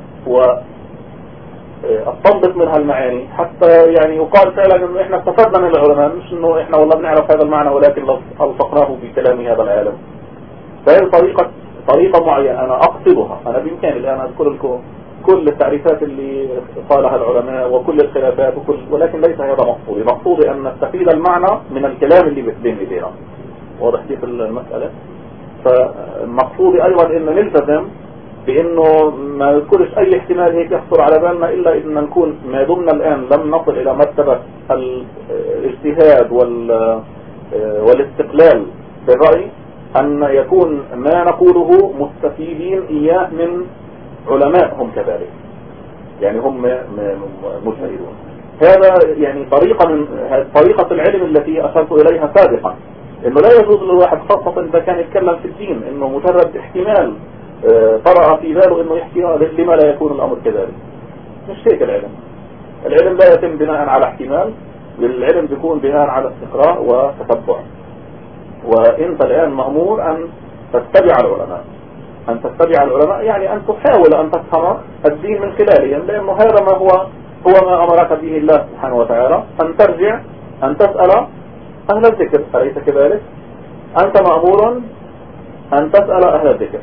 واستنبط منها المعاني حتى يعني يقال فعلا إنه إحنا استفدنا من العلماء، مش إنه إحنا والله بنعرف هذا المعنى ولكن لو ألصقناه بكلام هذا العالم. فهي طريقة معينة أنا أقصدها. أنا بإمكاني الآن أذكر لكم كل التعريفات اللي قالها العلماء وكل الخلافات ولكن ليس هذا مقصودي. مقصودي أن نستفيد المعنى من الكلام اللي بين ايدينا. واضح كيف المسألة؟ فمقصودي أيضا أن نلتزم بأنه ما نذكرش أي احتمال هيك يخطر على بالنا إلا إن نكون ما دمنا الآن لم نصل إلى مرتبة الاجتهاد والاستقلال بالرأي، أن يكون ما نقوله مستفيدين إياه من علماء هم كذلك، يعني هم مجتهدون. هذا يعني طريقة العلم التي أشرت إليها سابقا، إنه لا يجوز للواحد خاصة إذا كان يتكلم في الدين إنه مجرد احتمال طرأ في باله إنه يحكي لما لا يكون الأمر كذلك. مش هيك العلم. العلم لا يتم بناء على احتمال، العلم بيكون بناء على استقراء وتتبع. وانت الآن مأمور أن تتبع العلماء، أن تتبع العلماء يعني أن تحاول أن تفهم الدين من خلالهم، لأنه هذا ما هو ما أمرك به الله سبحانه وتعالى، أن ترجع أن تسأل أهل الذكر، أليس كذلك؟ أنت مأمور أن تسأل أهل الذكر،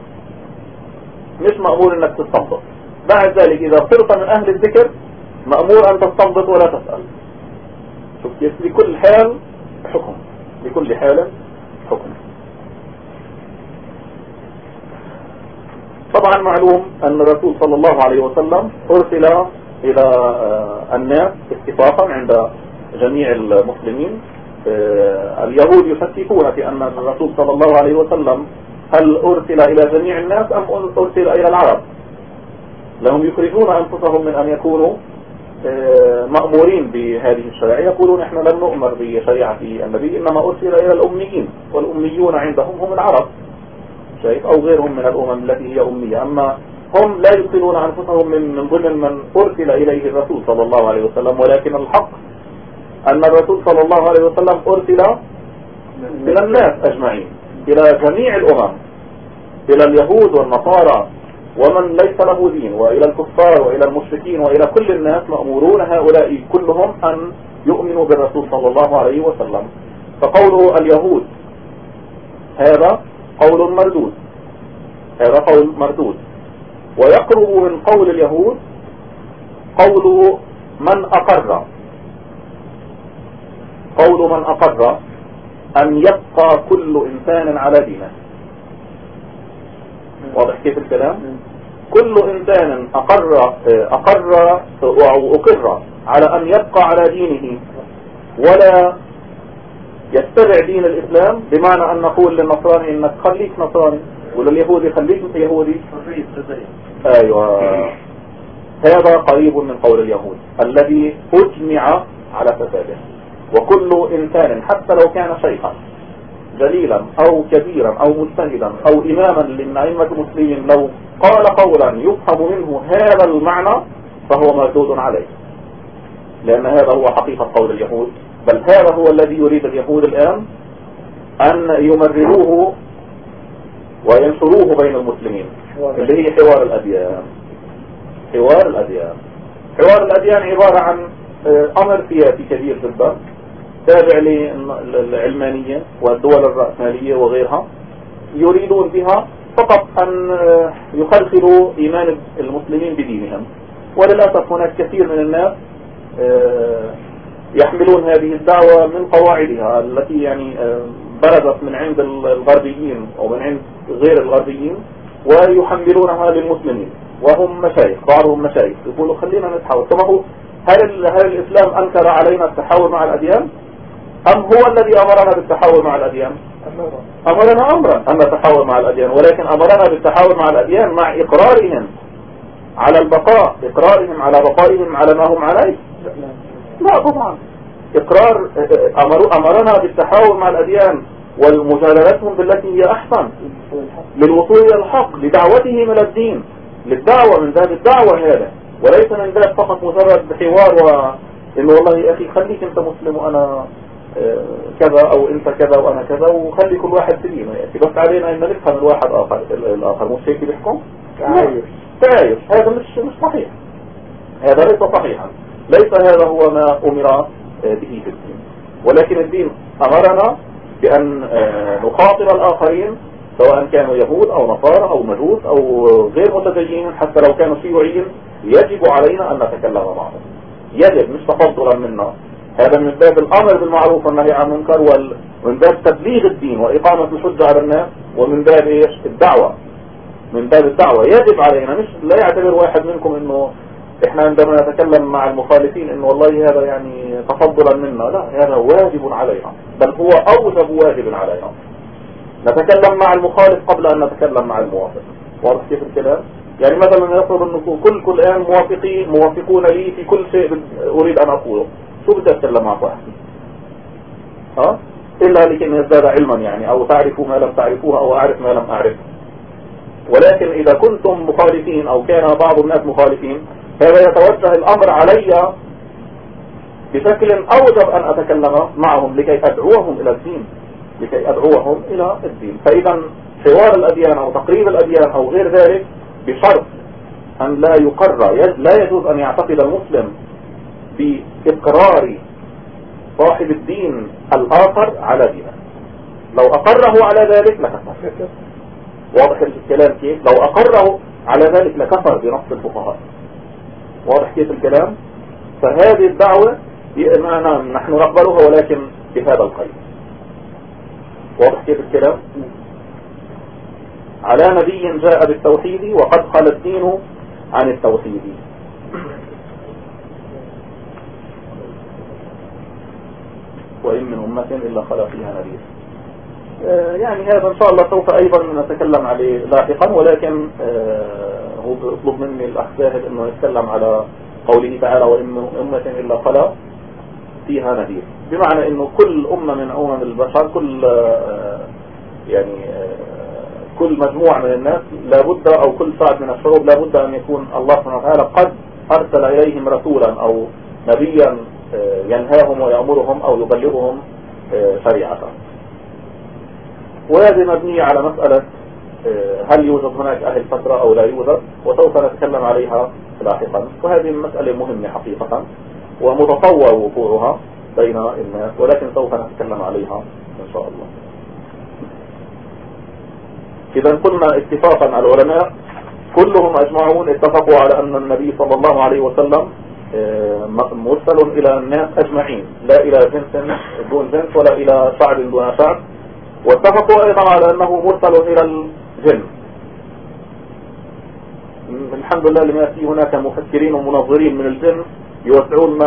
مش مأمور أنك تستنبط. بعد ذلك إذا صرت من أهل الذكر مأمور أن تستنبط ولا تسأل. شوف كيف لكل حال حكم، لكل حال حكم. طبعا معلوم أن الرسول صلى الله عليه وسلم أرسل إلى الناس اتفاقا عند جميع المسلمين. اليهود يشككون في أن الرسول صلى الله عليه وسلم هل أرسل إلى جميع الناس أم أرسل إلى العرب، لهم يخرجون أنفسهم من أن يكونوا مأمورين بهذه الشريعة. يقولون إحنا لم نؤمر بشريعة النبي، إنما أرسل إلى الأميين، والأميون عندهم هم العرب، شايف، أو غيرهم من الأمم التي هي أمية. أما هم لا يرسلون أنفسهم من ضمن من أرسل إليه الرسول صلى الله عليه وسلم، ولكن الحق أن الرسول صلى الله عليه وسلم أرسل إلى الناس أجمعين، إلى جميع الأمم، إلى اليهود والنصارى ومن ليس له دين، وإلى الكفار وإلى المشركين وإلى كل الناس. مأمورون هؤلاء كلهم أن يؤمنوا بالرسول صلى الله عليه وسلم. فقوله اليهود هذا قول مردود، هذا قول مردود. ويقرب من قول اليهود قوله من أقر، قول من أقر أن يبقى كل إنسان على دينه. واضح كيف الكلام؟ كل إنسان أقر أو أقر على أن يبقى على دينه ولا يتبع دين الإسلام، بمعنى أن نقول للنصراني إنك خليك نصراني، ولليهودي خليك يهودي. أيوة، هذا قريب من قول اليهود الذي أجمع على فساده. وكل إنسان حتى لو كان شيخا جليلا أو كبيرا أو مجتهدا أو إماما لأئمة المسلمين، لو قال قولا يفهم منه هذا المعنى فهو مردود عليه، لأن هذا هو حقيقة قول اليهود. بل هذا هو الذي يريد اليهود الآن أن يمرروه وينشروه بين المسلمين، اللي هي حوار الأديان. حوار الأديان، حوار الأديان عبارة عن أمر سياسي كبير جدا تابع للعلمانية والدول الرأسمالية وغيرها، يريدون بها فقط أن يخلخلوا إيمان المسلمين بدينهم. وللأسف هناك كثير من الناس يحملون هذه الدعوة من قواعدها التي يعني برزت من عند الغربيين أو من عند غير الغربيين، ويحملونها للمسلمين وهم مشايخ، بعضهم مشايخ، يقولوا خلينا نتحاور. ثم هو هل الإسلام أنكر علينا التحاور مع الأديان أم هو الذي أمرنا بالتحاور مع الأديان؟ أمرنا أمرا أن نتحاور مع الأديان، ولكن أمرنا بالتحاور مع الأديان مع إقرارهم على البقاء، إقرارهم على بقائهم على ما هم عليه. لا طبعا، إقرار أمرنا بالتحاور مع الأديان والمجادلتهم بالتي هي أحسن للوصول إلى الحق، لدعوتهم إلى الدين، للدعوة من باب الدعوة هذا، وليس من باب فقط مجرد حوار وإنه والله يا أخي خليك أنت مسلم وأنا كذا أو أنت كذا وأنا كذا وخلي كل واحد سليم يا أخي، بس علينا أن نفهم الواحد الآخر. مش هيك بيحكم؟ تعايش. هذا مش صحيح، هذا ليس صحيحا، ليس هذا هو ما أمر به في الدين. ولكن الدين أمرنا بأن نخاطب الآخرين سواء كانوا يهود أو نصارى أو مجوس أو غير متدينين، حتى لو كانوا شيوعيين يجب علينا أن نتكلم معهم، يجب، مش تفضلا منا. هذا من باب الأمر بالمعروف والنهي عن المنكر، ومن باب تبليغ الدين وإقامة الحجة على الناس، ومن باب إيش؟ الدعوة، من باب الدعوة. يجب علينا، مش لا يعتبر واحد منكم إنه إحنا عندما نتكلم مع المخالفين إنه والله هذا يعني تفضلا منا، لا، هذا واجب علينا، بل هو أوجب واجب علينا. نتكلم مع المخالف قبل أن نتكلم مع الموافق. واضح كيف الكلام؟ يعني مثلا يفرض أنه كل الآن موافقون لي في كل شيء أريد أن أقوله، شو بدي أتكلم مع واحد؟ إلا لكي يزداد علما يعني، أو تعرفوا ما لم تعرفوه أو أعرف ما لم أعرف. ولكن إذا كنتم مخالفين أو كان بعض الناس مخالفين، هذا يتوجه الأمر علي بشكل أوجب أن أتكلم معهم لكي أدعوهم إلى الدين، فإذا حوار الأديان أو تقريب الأديان أو غير ذلك بشرط أن لا يقر، لا يجوز أن يعتقد المسلم بإقرار صاحب الدين الآخر على دينه. لو أقره على ذلك لكفر. واضح الكلام كيف؟ لو أقره على ذلك لكفر بنص الفقهاء. واضح كيف الكلام؟ فهذه الدعوة نحن نقبلها ولكن بهذا القيد. واضح كيف الكلام؟ على نبي جاء بالتوحيد وقد خل الدين عن التوحيد. وإن من أمة إلا خلا فيها نذير. يعني هذا إن شاء الله سوف أيضا نتكلم عليه لاحقا، ولكن هو بيطلب مني الأخ زاهد أنه يتكلم على قوله تعالى وإن من أمة إلا خلا فيها نذير، بمعنى أنه كل أمة من أمم البشر، كل مجموعة من الناس لابد، أو كل شعب من الشعوب لابد أن يكون الله سبحانه وتعالى قد أرسل إليهم رسولا أو نبيا ينهاهم ويأمرهم أو يبلغهم شريعته. وهذه مبنية على مسألة هل يوجد هناك أهل فترة أو لا يوجد، وسوف نتكلم عليها لاحقا. وهذه مسألة مهمة حقيقة ومتطور وقوعها بين الناس، ولكن سوف نتكلم عليها إن شاء الله. إذا قلنا اتفاقا العلماء كلهم أجمعون اتفقوا على أن النبي صلى الله عليه وسلم مرسل إلى الناس أجمعين، لا إلى جنس دون جنس ولا إلى شعب دون شعب. واتفقوا أيضا على أنه مرسل إلى الجن. الحمد لله لما في هناك مفكرين ومنظرين من الجن يوسعون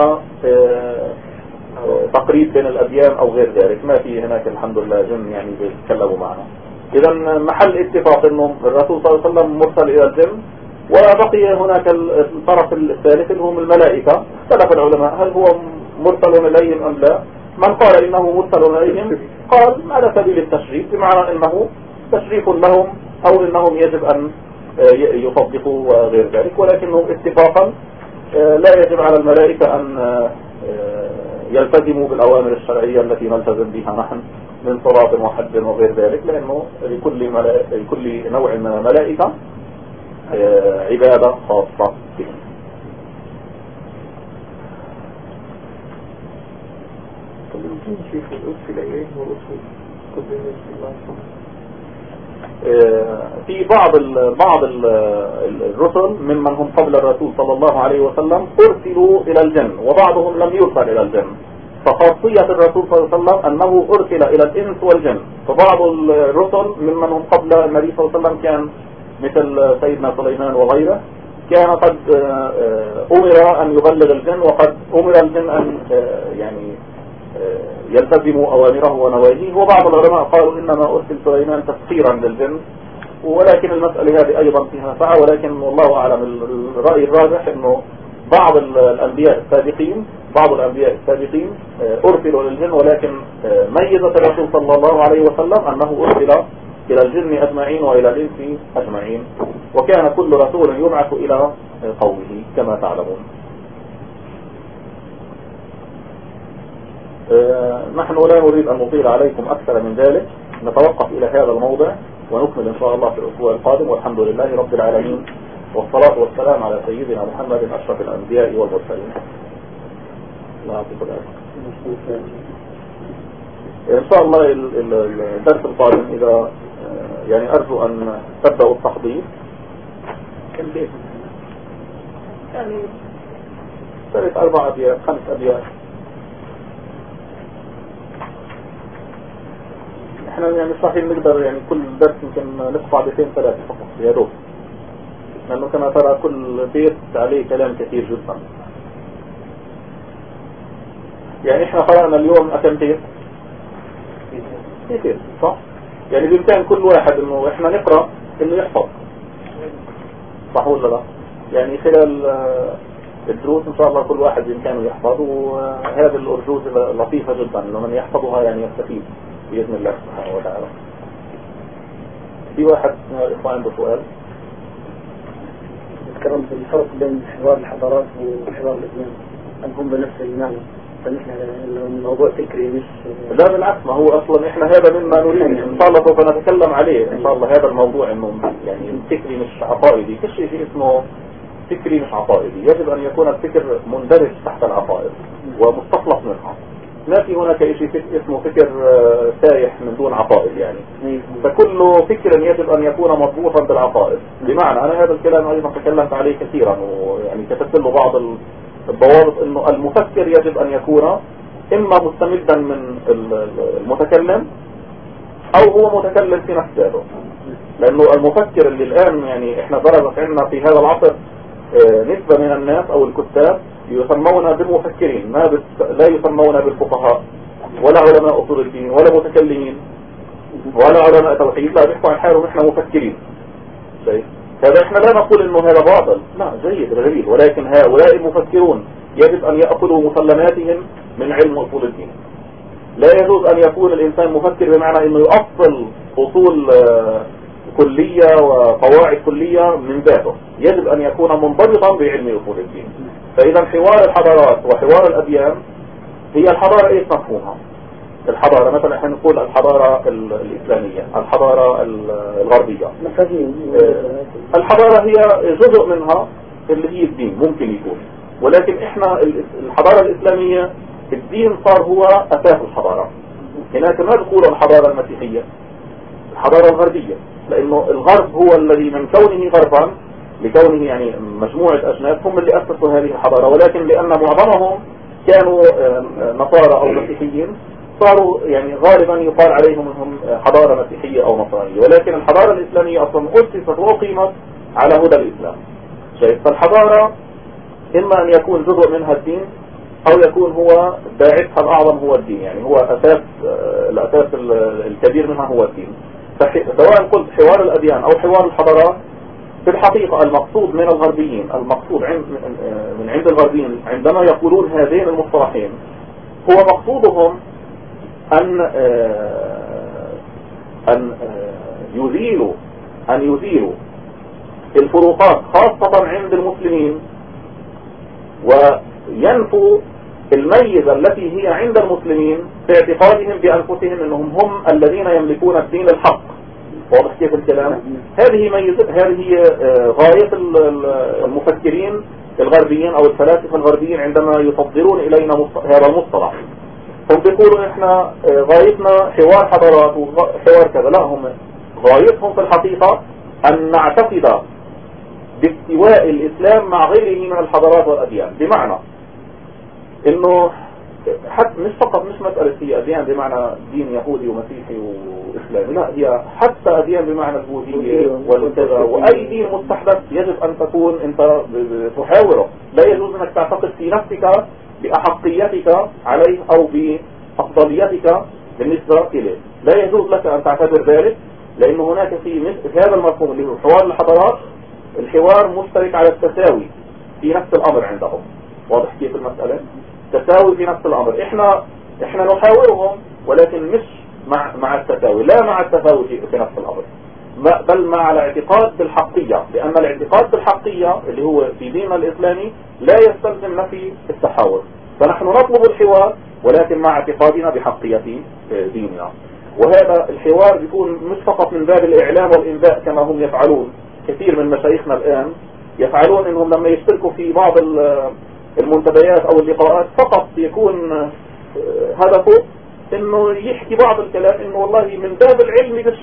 تقريب بين الأديان أو غير ذلك، ما في هناك الحمد لله جن يعني بيتكلموا معنا. إذا محل اتفاق أنه الرسول صلى الله عليه وسلم مرسل إلى الجن. وبقي هناك الطرف الثالث اللي هم الملائكة. اختلف العلماء هل هو مرسل إليهم أم لا. من قال إنه مرسل إليهم قال على سبيل التشريف، بمعنى أنه تشريف لهم أو أنهم يجب أن يصدقوا وغير ذلك. ولكنهم اتفاقا لا يجب على الملائكة أن يلتزموا بالأوامر الشرعية التي نلتزم بها نحن من صلاة وحج وغير ذلك، لأنه لكل نوع من الملائكة عبادة خاصة بهم. في بعض الرسل ممن هم قبل الرسول صلى الله عليه وسلم أرسلوا إلى الجن، وبعضهم لم يرسل إلى الجن. فخاصية الرسول صلى الله عليه وسلم أنه أرسل إلى الإنس والجن. فبعض الرسل ممن هم قبل النبي صلى الله عليه وسلم كان مثل سيدنا سليمان وغيره، كان قد أمر أن يبلغ الجن، وقد أمر الجن أن يلتزموا أوامره ونواهيه. وبعض العلماء قالوا إنما أرسل سليمان تسخيرا للجن، ولكن المسألة هذه أيضا فيها سعة. ولكن والله أعلم الرأي الراجح أنه بعض الأنبياء السابقين أرسلوا للجن، ولكن ميزة الرسول صلى الله عليه وسلم أنه أرسل إلى الجن أجمعين وإلى الإنس أجمعين، وكان كل رسول يبعث إلى قومه كما تعلمون. نحن لا نريد أن نطيل عليكم أكثر من ذلك، نتوقف إلى هذا الموضع ونكمل إن شاء الله في الأسبوع القادم، والحمد لله رب العالمين، والصلاة والسلام على سيدنا محمد أشرف الأنبياء والمرسلين. الله يعطيكم العافية. إن شاء الله الدرس القادم إذا يعني أرجو أن تبدأوا التحضير. كم بيت؟ يعني 3 4 أبيات 5 أبيات. احنا يعني صحيح نقدر يعني كل درس يمكن نقطع 2 3 فقط يا دوب، لأنه كما ترى كل بيت عليه كلام كثير جدا. يعني احنا قرأنا اليوم كم بيت؟ 2 صح؟ يعني بإمكان كل واحد انه احنا نقرأ انه يحفظ، صح ولا لا؟ يعني خلال الدروس ان شاء الله كل واحد بإمكانه يحفظ، وهذه الأرجوز لطيفة جدا انه من يحفظها يعني يستفيد بإذن الله سبحانه وتعالى. في واحد من الإخوان عنده سؤال؟ تكرمت الفرق بين حوار الحضارات وحوار الإسلام، أم هم بنفس المعنى؟ فنحن الموضوع فكري مش لا بالعكس، ما هو اصلا احنا هذا مما نريد ان شاء الله سوف نتكلم عليه ان شاء الله. هذا الموضوع انه يعني فكري مش عقائدي، كل شيء اسمه فكري مش عقائدي، يجب ان يكون الفكر مندرج تحت العقائد ومستخلص منها. ما في هناك شيء اسمه فكر سايح من دون عقائد يعني. فكل فكر يجب ان يكون مربوطا بالعقائد. بمعنى انا هذا الكلام ايضا تكلمت عليه كثيرا، ويعني كتبت له بعض الضوابط انه المفكر يجب ان يكون اما مستمدا من المتكلم او هو متكلم في نفس ذاته. لانه المفكر اللي الان يعني احنا درجت عندنا في هذا العصر نسبة من الناس او الكتاب يسمون بالمفكرين، لا يسمون بالفقهاء ولا علماء اصول الدين ولا متكلمين ولا علماء توحيد، لا بيحكوا عن حالهم احنا مفكرين. شايف؟ هذا احنا لا نقول انه هذا باطل، لا جيد جميل، ولكن هؤلاء المفكرون يجب ان يأخذوا مسلماتهم من علم اصول الدين. لا يجوز ان يكون الانسان مفكر بمعنى انه يؤصل اصول كلية وقواعد كلية من ذاته، يجب ان يكون منضبطا بعلم اصول الدين. فاذا حوار الحضارات وحوار الاديان هي الحضارة ايش مفهومها؟ الحضارة مثلا احنا نقول الحضارة الإسلامية، الحضارة الغربية. الحضارة هي جزء منها اللي هي الدين ممكن يكون، ولكن احنا الحضارة الإسلامية الدين صار هو أساس الحضارة. هناك ما تقول الحضارة المسيحية، الحضارة الغربية، لأنه الغرب هو الذي من كونه غربا لكونه يعني مجموعة أجناس هم اللي أسسوا هذه الحضارة، ولكن لأن معظمهم كانوا نصارى أو مسيحيين صاروا يعني غالبا يقال عليهم انهم حضارة مسيحية او نصرانية، ولكن الحضارة الاسلامية اصلا اسست واقيمت على هدى الاسلام. شايف؟ فالحضارة اما ان يكون جزء منها الدين او يكون هو باعثها الاعظم هو الدين، يعني هو الاساس الكبير منها هو الدين. سواء قلت حوار الاديان او حوار الحضارات، في الحقيقة المقصود من الغربيين، المقصود من عند الغربيين عندما يقولون هذين المصطلحين هو مقصودهم أن يزيلوا الفروقات خاصة عند المسلمين، وينفوا الميزة التي هي عند المسلمين في اعتقادهم بأنفسهم أنهم هم الذين يملكون الدين الحق. واضح كيف الكلام؟ هذه غاية المفكرين الغربيين أو الفلاسفة الغربيين عندما يصدرون إلينا هذا المصطلح. هم بيقولوا احنا غايتنا حوار حضارات وحوار كذا، لا، هم غايتهم في الحقيقة ان نعتقد باستواء الاسلام مع غيره من الحضارات والاديان. بمعنى انه حتى مش فقط مش مسألة هي اديان بمعنى دين يهودي ومسيحي واسلامي، لا، هي حتى اديان بمعنى البوذية والكذا، واي دين مستحدث يجب ان تكون انت تحاوره. لا يجوز انك تعتقد في نفسك بأحقيتك عليه أو بأفضليتك بالنسبة إليه، لا يجوز لك أن تعتبر ذلك، لأن هناك في هذا المفهوم اللي هو حوار الحضارات الحوار مشترك على التساوي في نفس الأمر عندهم. واضح كيف المسألة؟ تساوي في نفس الأمر. إحنا نحاورهم ولكن مش مع التساوي، لا مع التساوي في نفس الأمر، بل مع الاعتقاد بالحقية، لأن الاعتقاد بالحقية اللي هو في ديننا الإسلامي لا يستلزم نفي التحاور. فنحن نطلب الحوار ولكن مع اعتقادنا بحقية ديننا. وهذا الحوار بيكون مش فقط من باب الإعلام والإنباء كما هم يفعلون. كثير من مشايخنا الآن يفعلون إنهم لما يشتركوا في بعض المنتديات أو اللقاءات فقط يكون هدفه إنه يحكي بعض الكلام إنه والله من باب العلم بالشيء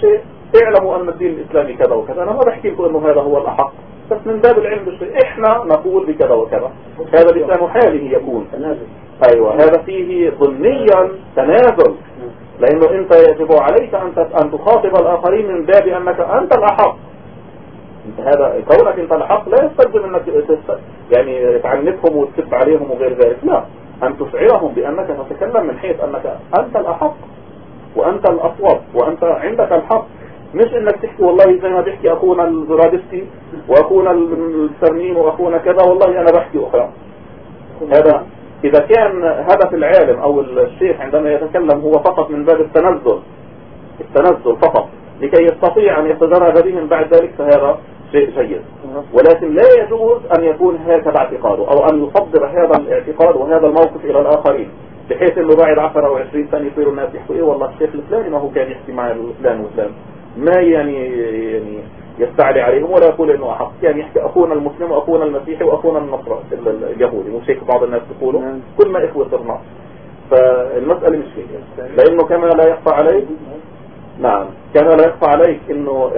اعلموا أن الدين الإسلامي كذا وكذا. أنا ما بحكي لكم أنه هذا هو الأحق، بس من باب العلم بالشيء احنا نقول بكذا وكذا. هذا الإسلام حاله يكون أيوة، هذا فيه ضمنيا تنازل، لأنه أنت يجب عليك أن تخاطب الآخرين من باب أنك أنت الأحق. هذا كونك أنت الحق لا يستلزم أنك يعني تعنفهم وتسب عليهم وغير ذلك، لا، أن تشعرهم بأنك تتكلم من حيث أنك أنت الأحق وأنت الأصوب وأنت عندك الحق، مش انك تحكي والله زي ما بيحكي اخونا الزرادستي واخونا السرنين واخونا كذا والله انا بحكي اخرى. هذا اذا كان هدف العالم او الشيخ عندما يتكلم هو فقط من باب التنزل فقط لكي يستطيع ان يتدرج بهم بعد ذلك، فهذا شيء جيد، ولكن لا يجوز ان يكون هكذا اعتقاده او ان يصدر هذا الاعتقاد وهذا الموقف الى الاخرين، بحيث انه بعد 10 او 20 سنة يصيروا الناس يحكوا ايه والله الشيخ الفلاني ما هو كان يحكي مع الفلان وفلان، ما يعني يستعلي عليهم ولا يقول انه احق، يعني يحكي اخونا المسلم واخونا المسيحي واخونا النصراني اليهودي، مش هيك بعض الناس يقولوا كلنا اخوة صرنا. فالمسألة مش هيك، لانه كما لا يخفى عليك، نعم كما لا يخفى عليك انه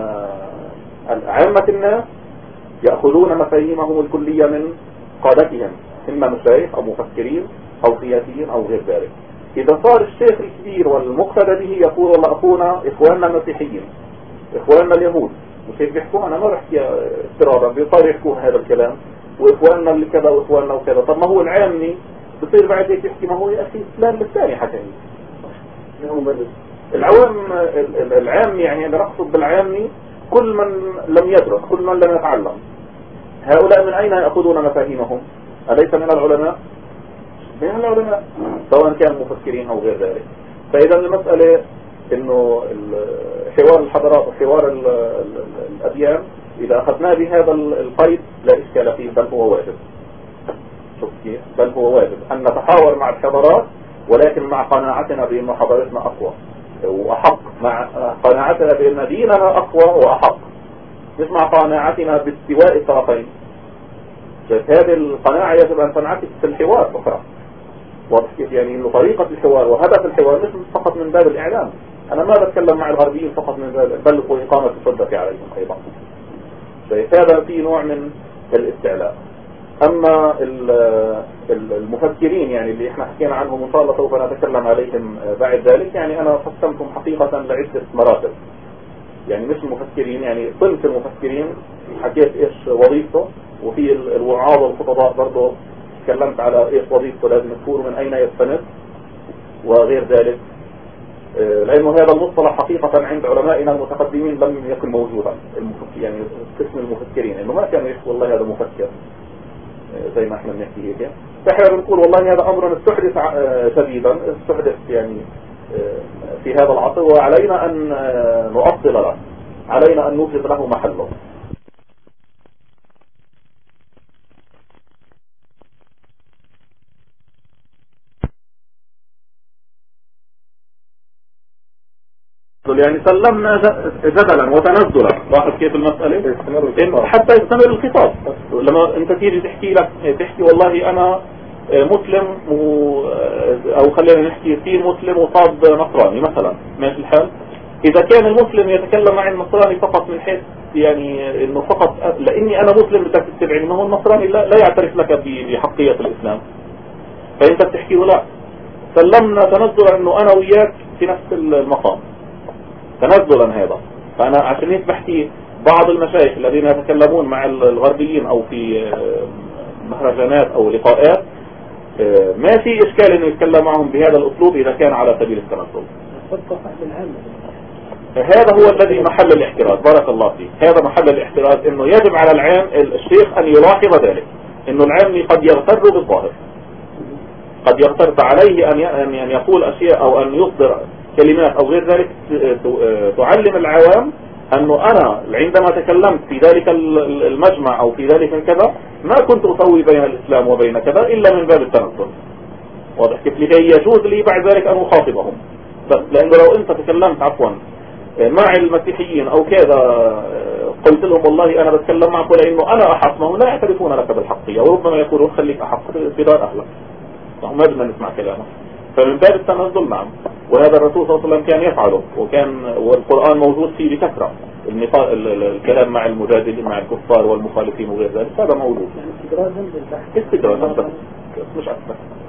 عامة الناس يأخذون مفاهيمهم الكلية من قادتهم، اما مشايخ او مفكرين او سياسيين او غير ذلك. إذا صار الشيخ الكبير والمقتدى به يقول والله أخونا إخواننا المسيحيين إخواننا اليهود، مش هيك بيحكوا، أنا ما بحكي اضطرارا، بيصير يحكوا هذا الكلام وإخواننا اللي كذا وإخواننا وكذا. طب ما هو العامي بصير بعد هيك يحكي ما هو يا أخي فلان الثاني حكى العام، يعني أنا أقصد بالعامي كل من لم يدرس، كل من لم يتعلم. هؤلاء من أين يأخذون مفاهيمهم؟ أليس من العلماء؟ من العلماء سواء كانوا مفكرين أو غير ذلك. فإذا المسألة إنه حوار الحضارات وحوار الأديان إذا أخذناه بهذا القيد لا إشكال فيه، بل هو واجب. شوف كيف؟ بل هو واجب أن نتحاور مع الحضارات، ولكن مع قناعتنا بأن حضارتنا أقوى وأحق، مع قناعتنا بأن ديننا أقوى وأحق، مش مع قناعتنا باستواء الطرفين. هذه القناعة يجب أن تنعكس في الحوار أخرى. واضح كيف؟ يعني إنه طريقة الحوار وهدف الحوار مش فقط من باب الإعلام. أنا ما بتكلم مع الغربيين فقط من باب بل وإقامة السلطة عليهم أيضا. هذا في نوع من الاستعلاء. أما المفكرين يعني اللي احنا حكينا عنهم إن شاء الله سوف نتكلم عليهم بعد ذلك، يعني أنا قسمتهم حقيقة لعدة مراتب. يعني مش المفكرين، يعني صنف المفكرين حكيت إيش وظيفته، وفي الوعاظ والخطباء برضه تكلمت على ايش وظيفته، لازم يكون من اين يستند وغير ذلك، لانه هذا المصطلح حقيقة عند علمائنا المتقدمين لم يكن موجودا. يعني قسم المفكرين انه ما كانوا يحكوا والله هذا مفكر زي ما احنا بنحكي هيك، فاحنا بنقول والله هذا امر استحدث جديدا، استحدث يعني في هذا العصر، وعلينا ان نؤصل له، علينا ان نوجد له محله. يعني سلمنا جدلا وتنزلا. لاحظ كيف المسألة حتى يستمر الخطاب. لما انت تيجي تحكي والله انا مسلم او خلينا نحكي في مسلم وصاد نصراني مثلا، ماشي الحال. اذا كان المسلم يتكلم مع النصراني فقط من حيث يعني انه فقط لاني انا مسلم بدك تتبعني، انه النصراني لا يعترف لك بحقية الاسلام، فانت بتحكي له لا، سلمنا تنزلا انه انا وياك في نفس المقام تنزلا. هذا فأنا عشان هيك بحكي بعض المشايخ الذين يتكلمون مع الغربيين أو في مهرجانات أو لقاءات ما في إشكال إنه يتكلم معهم بهذا الأسلوب إذا كان على سبيل التنزل. هذا هو الذي محل الاحتراز. بارك الله فيك. هذا محل الاحتراز، إنه يجب على العام الشيخ أن يلاحظ ذلك، إنه العام قد يغتر بالظاهر، قد يغتر، عليه أن يقول أشياء أو أن يصدر كلمات أو غير ذلك تعلم العوام أنه أنا عندما تكلمت في ذلك المجمع أو في ذلك كذا ما كنت أسوي بين الإسلام وبين كذا إلا من باب التنزل. واضح كيف؟ لكي يجوز لي بعد ذلك أن أخاطبهم. لأنه لو أنت تكلمت عفوا مع المسيحيين أو كذا قلت لهم والله أنا بتكلم معكم لأنه أنا أحق، ما هم لا يعترفون لك بالحقية، وربما يقولون خليك أحق في دار أهلك، ما بدنا نسمع كلامك. فمن باب التنزل نعم، وهذا الرسول صلى الله عليه وسلم كان يفعله، والقرآن موجود فيه بكثرة الكلام مع المجادلين مع الكفار والمخالفين وغير ذلك، هذا موجود. يعني استدراجا بالبحث. استدراجا بس مش أكثر.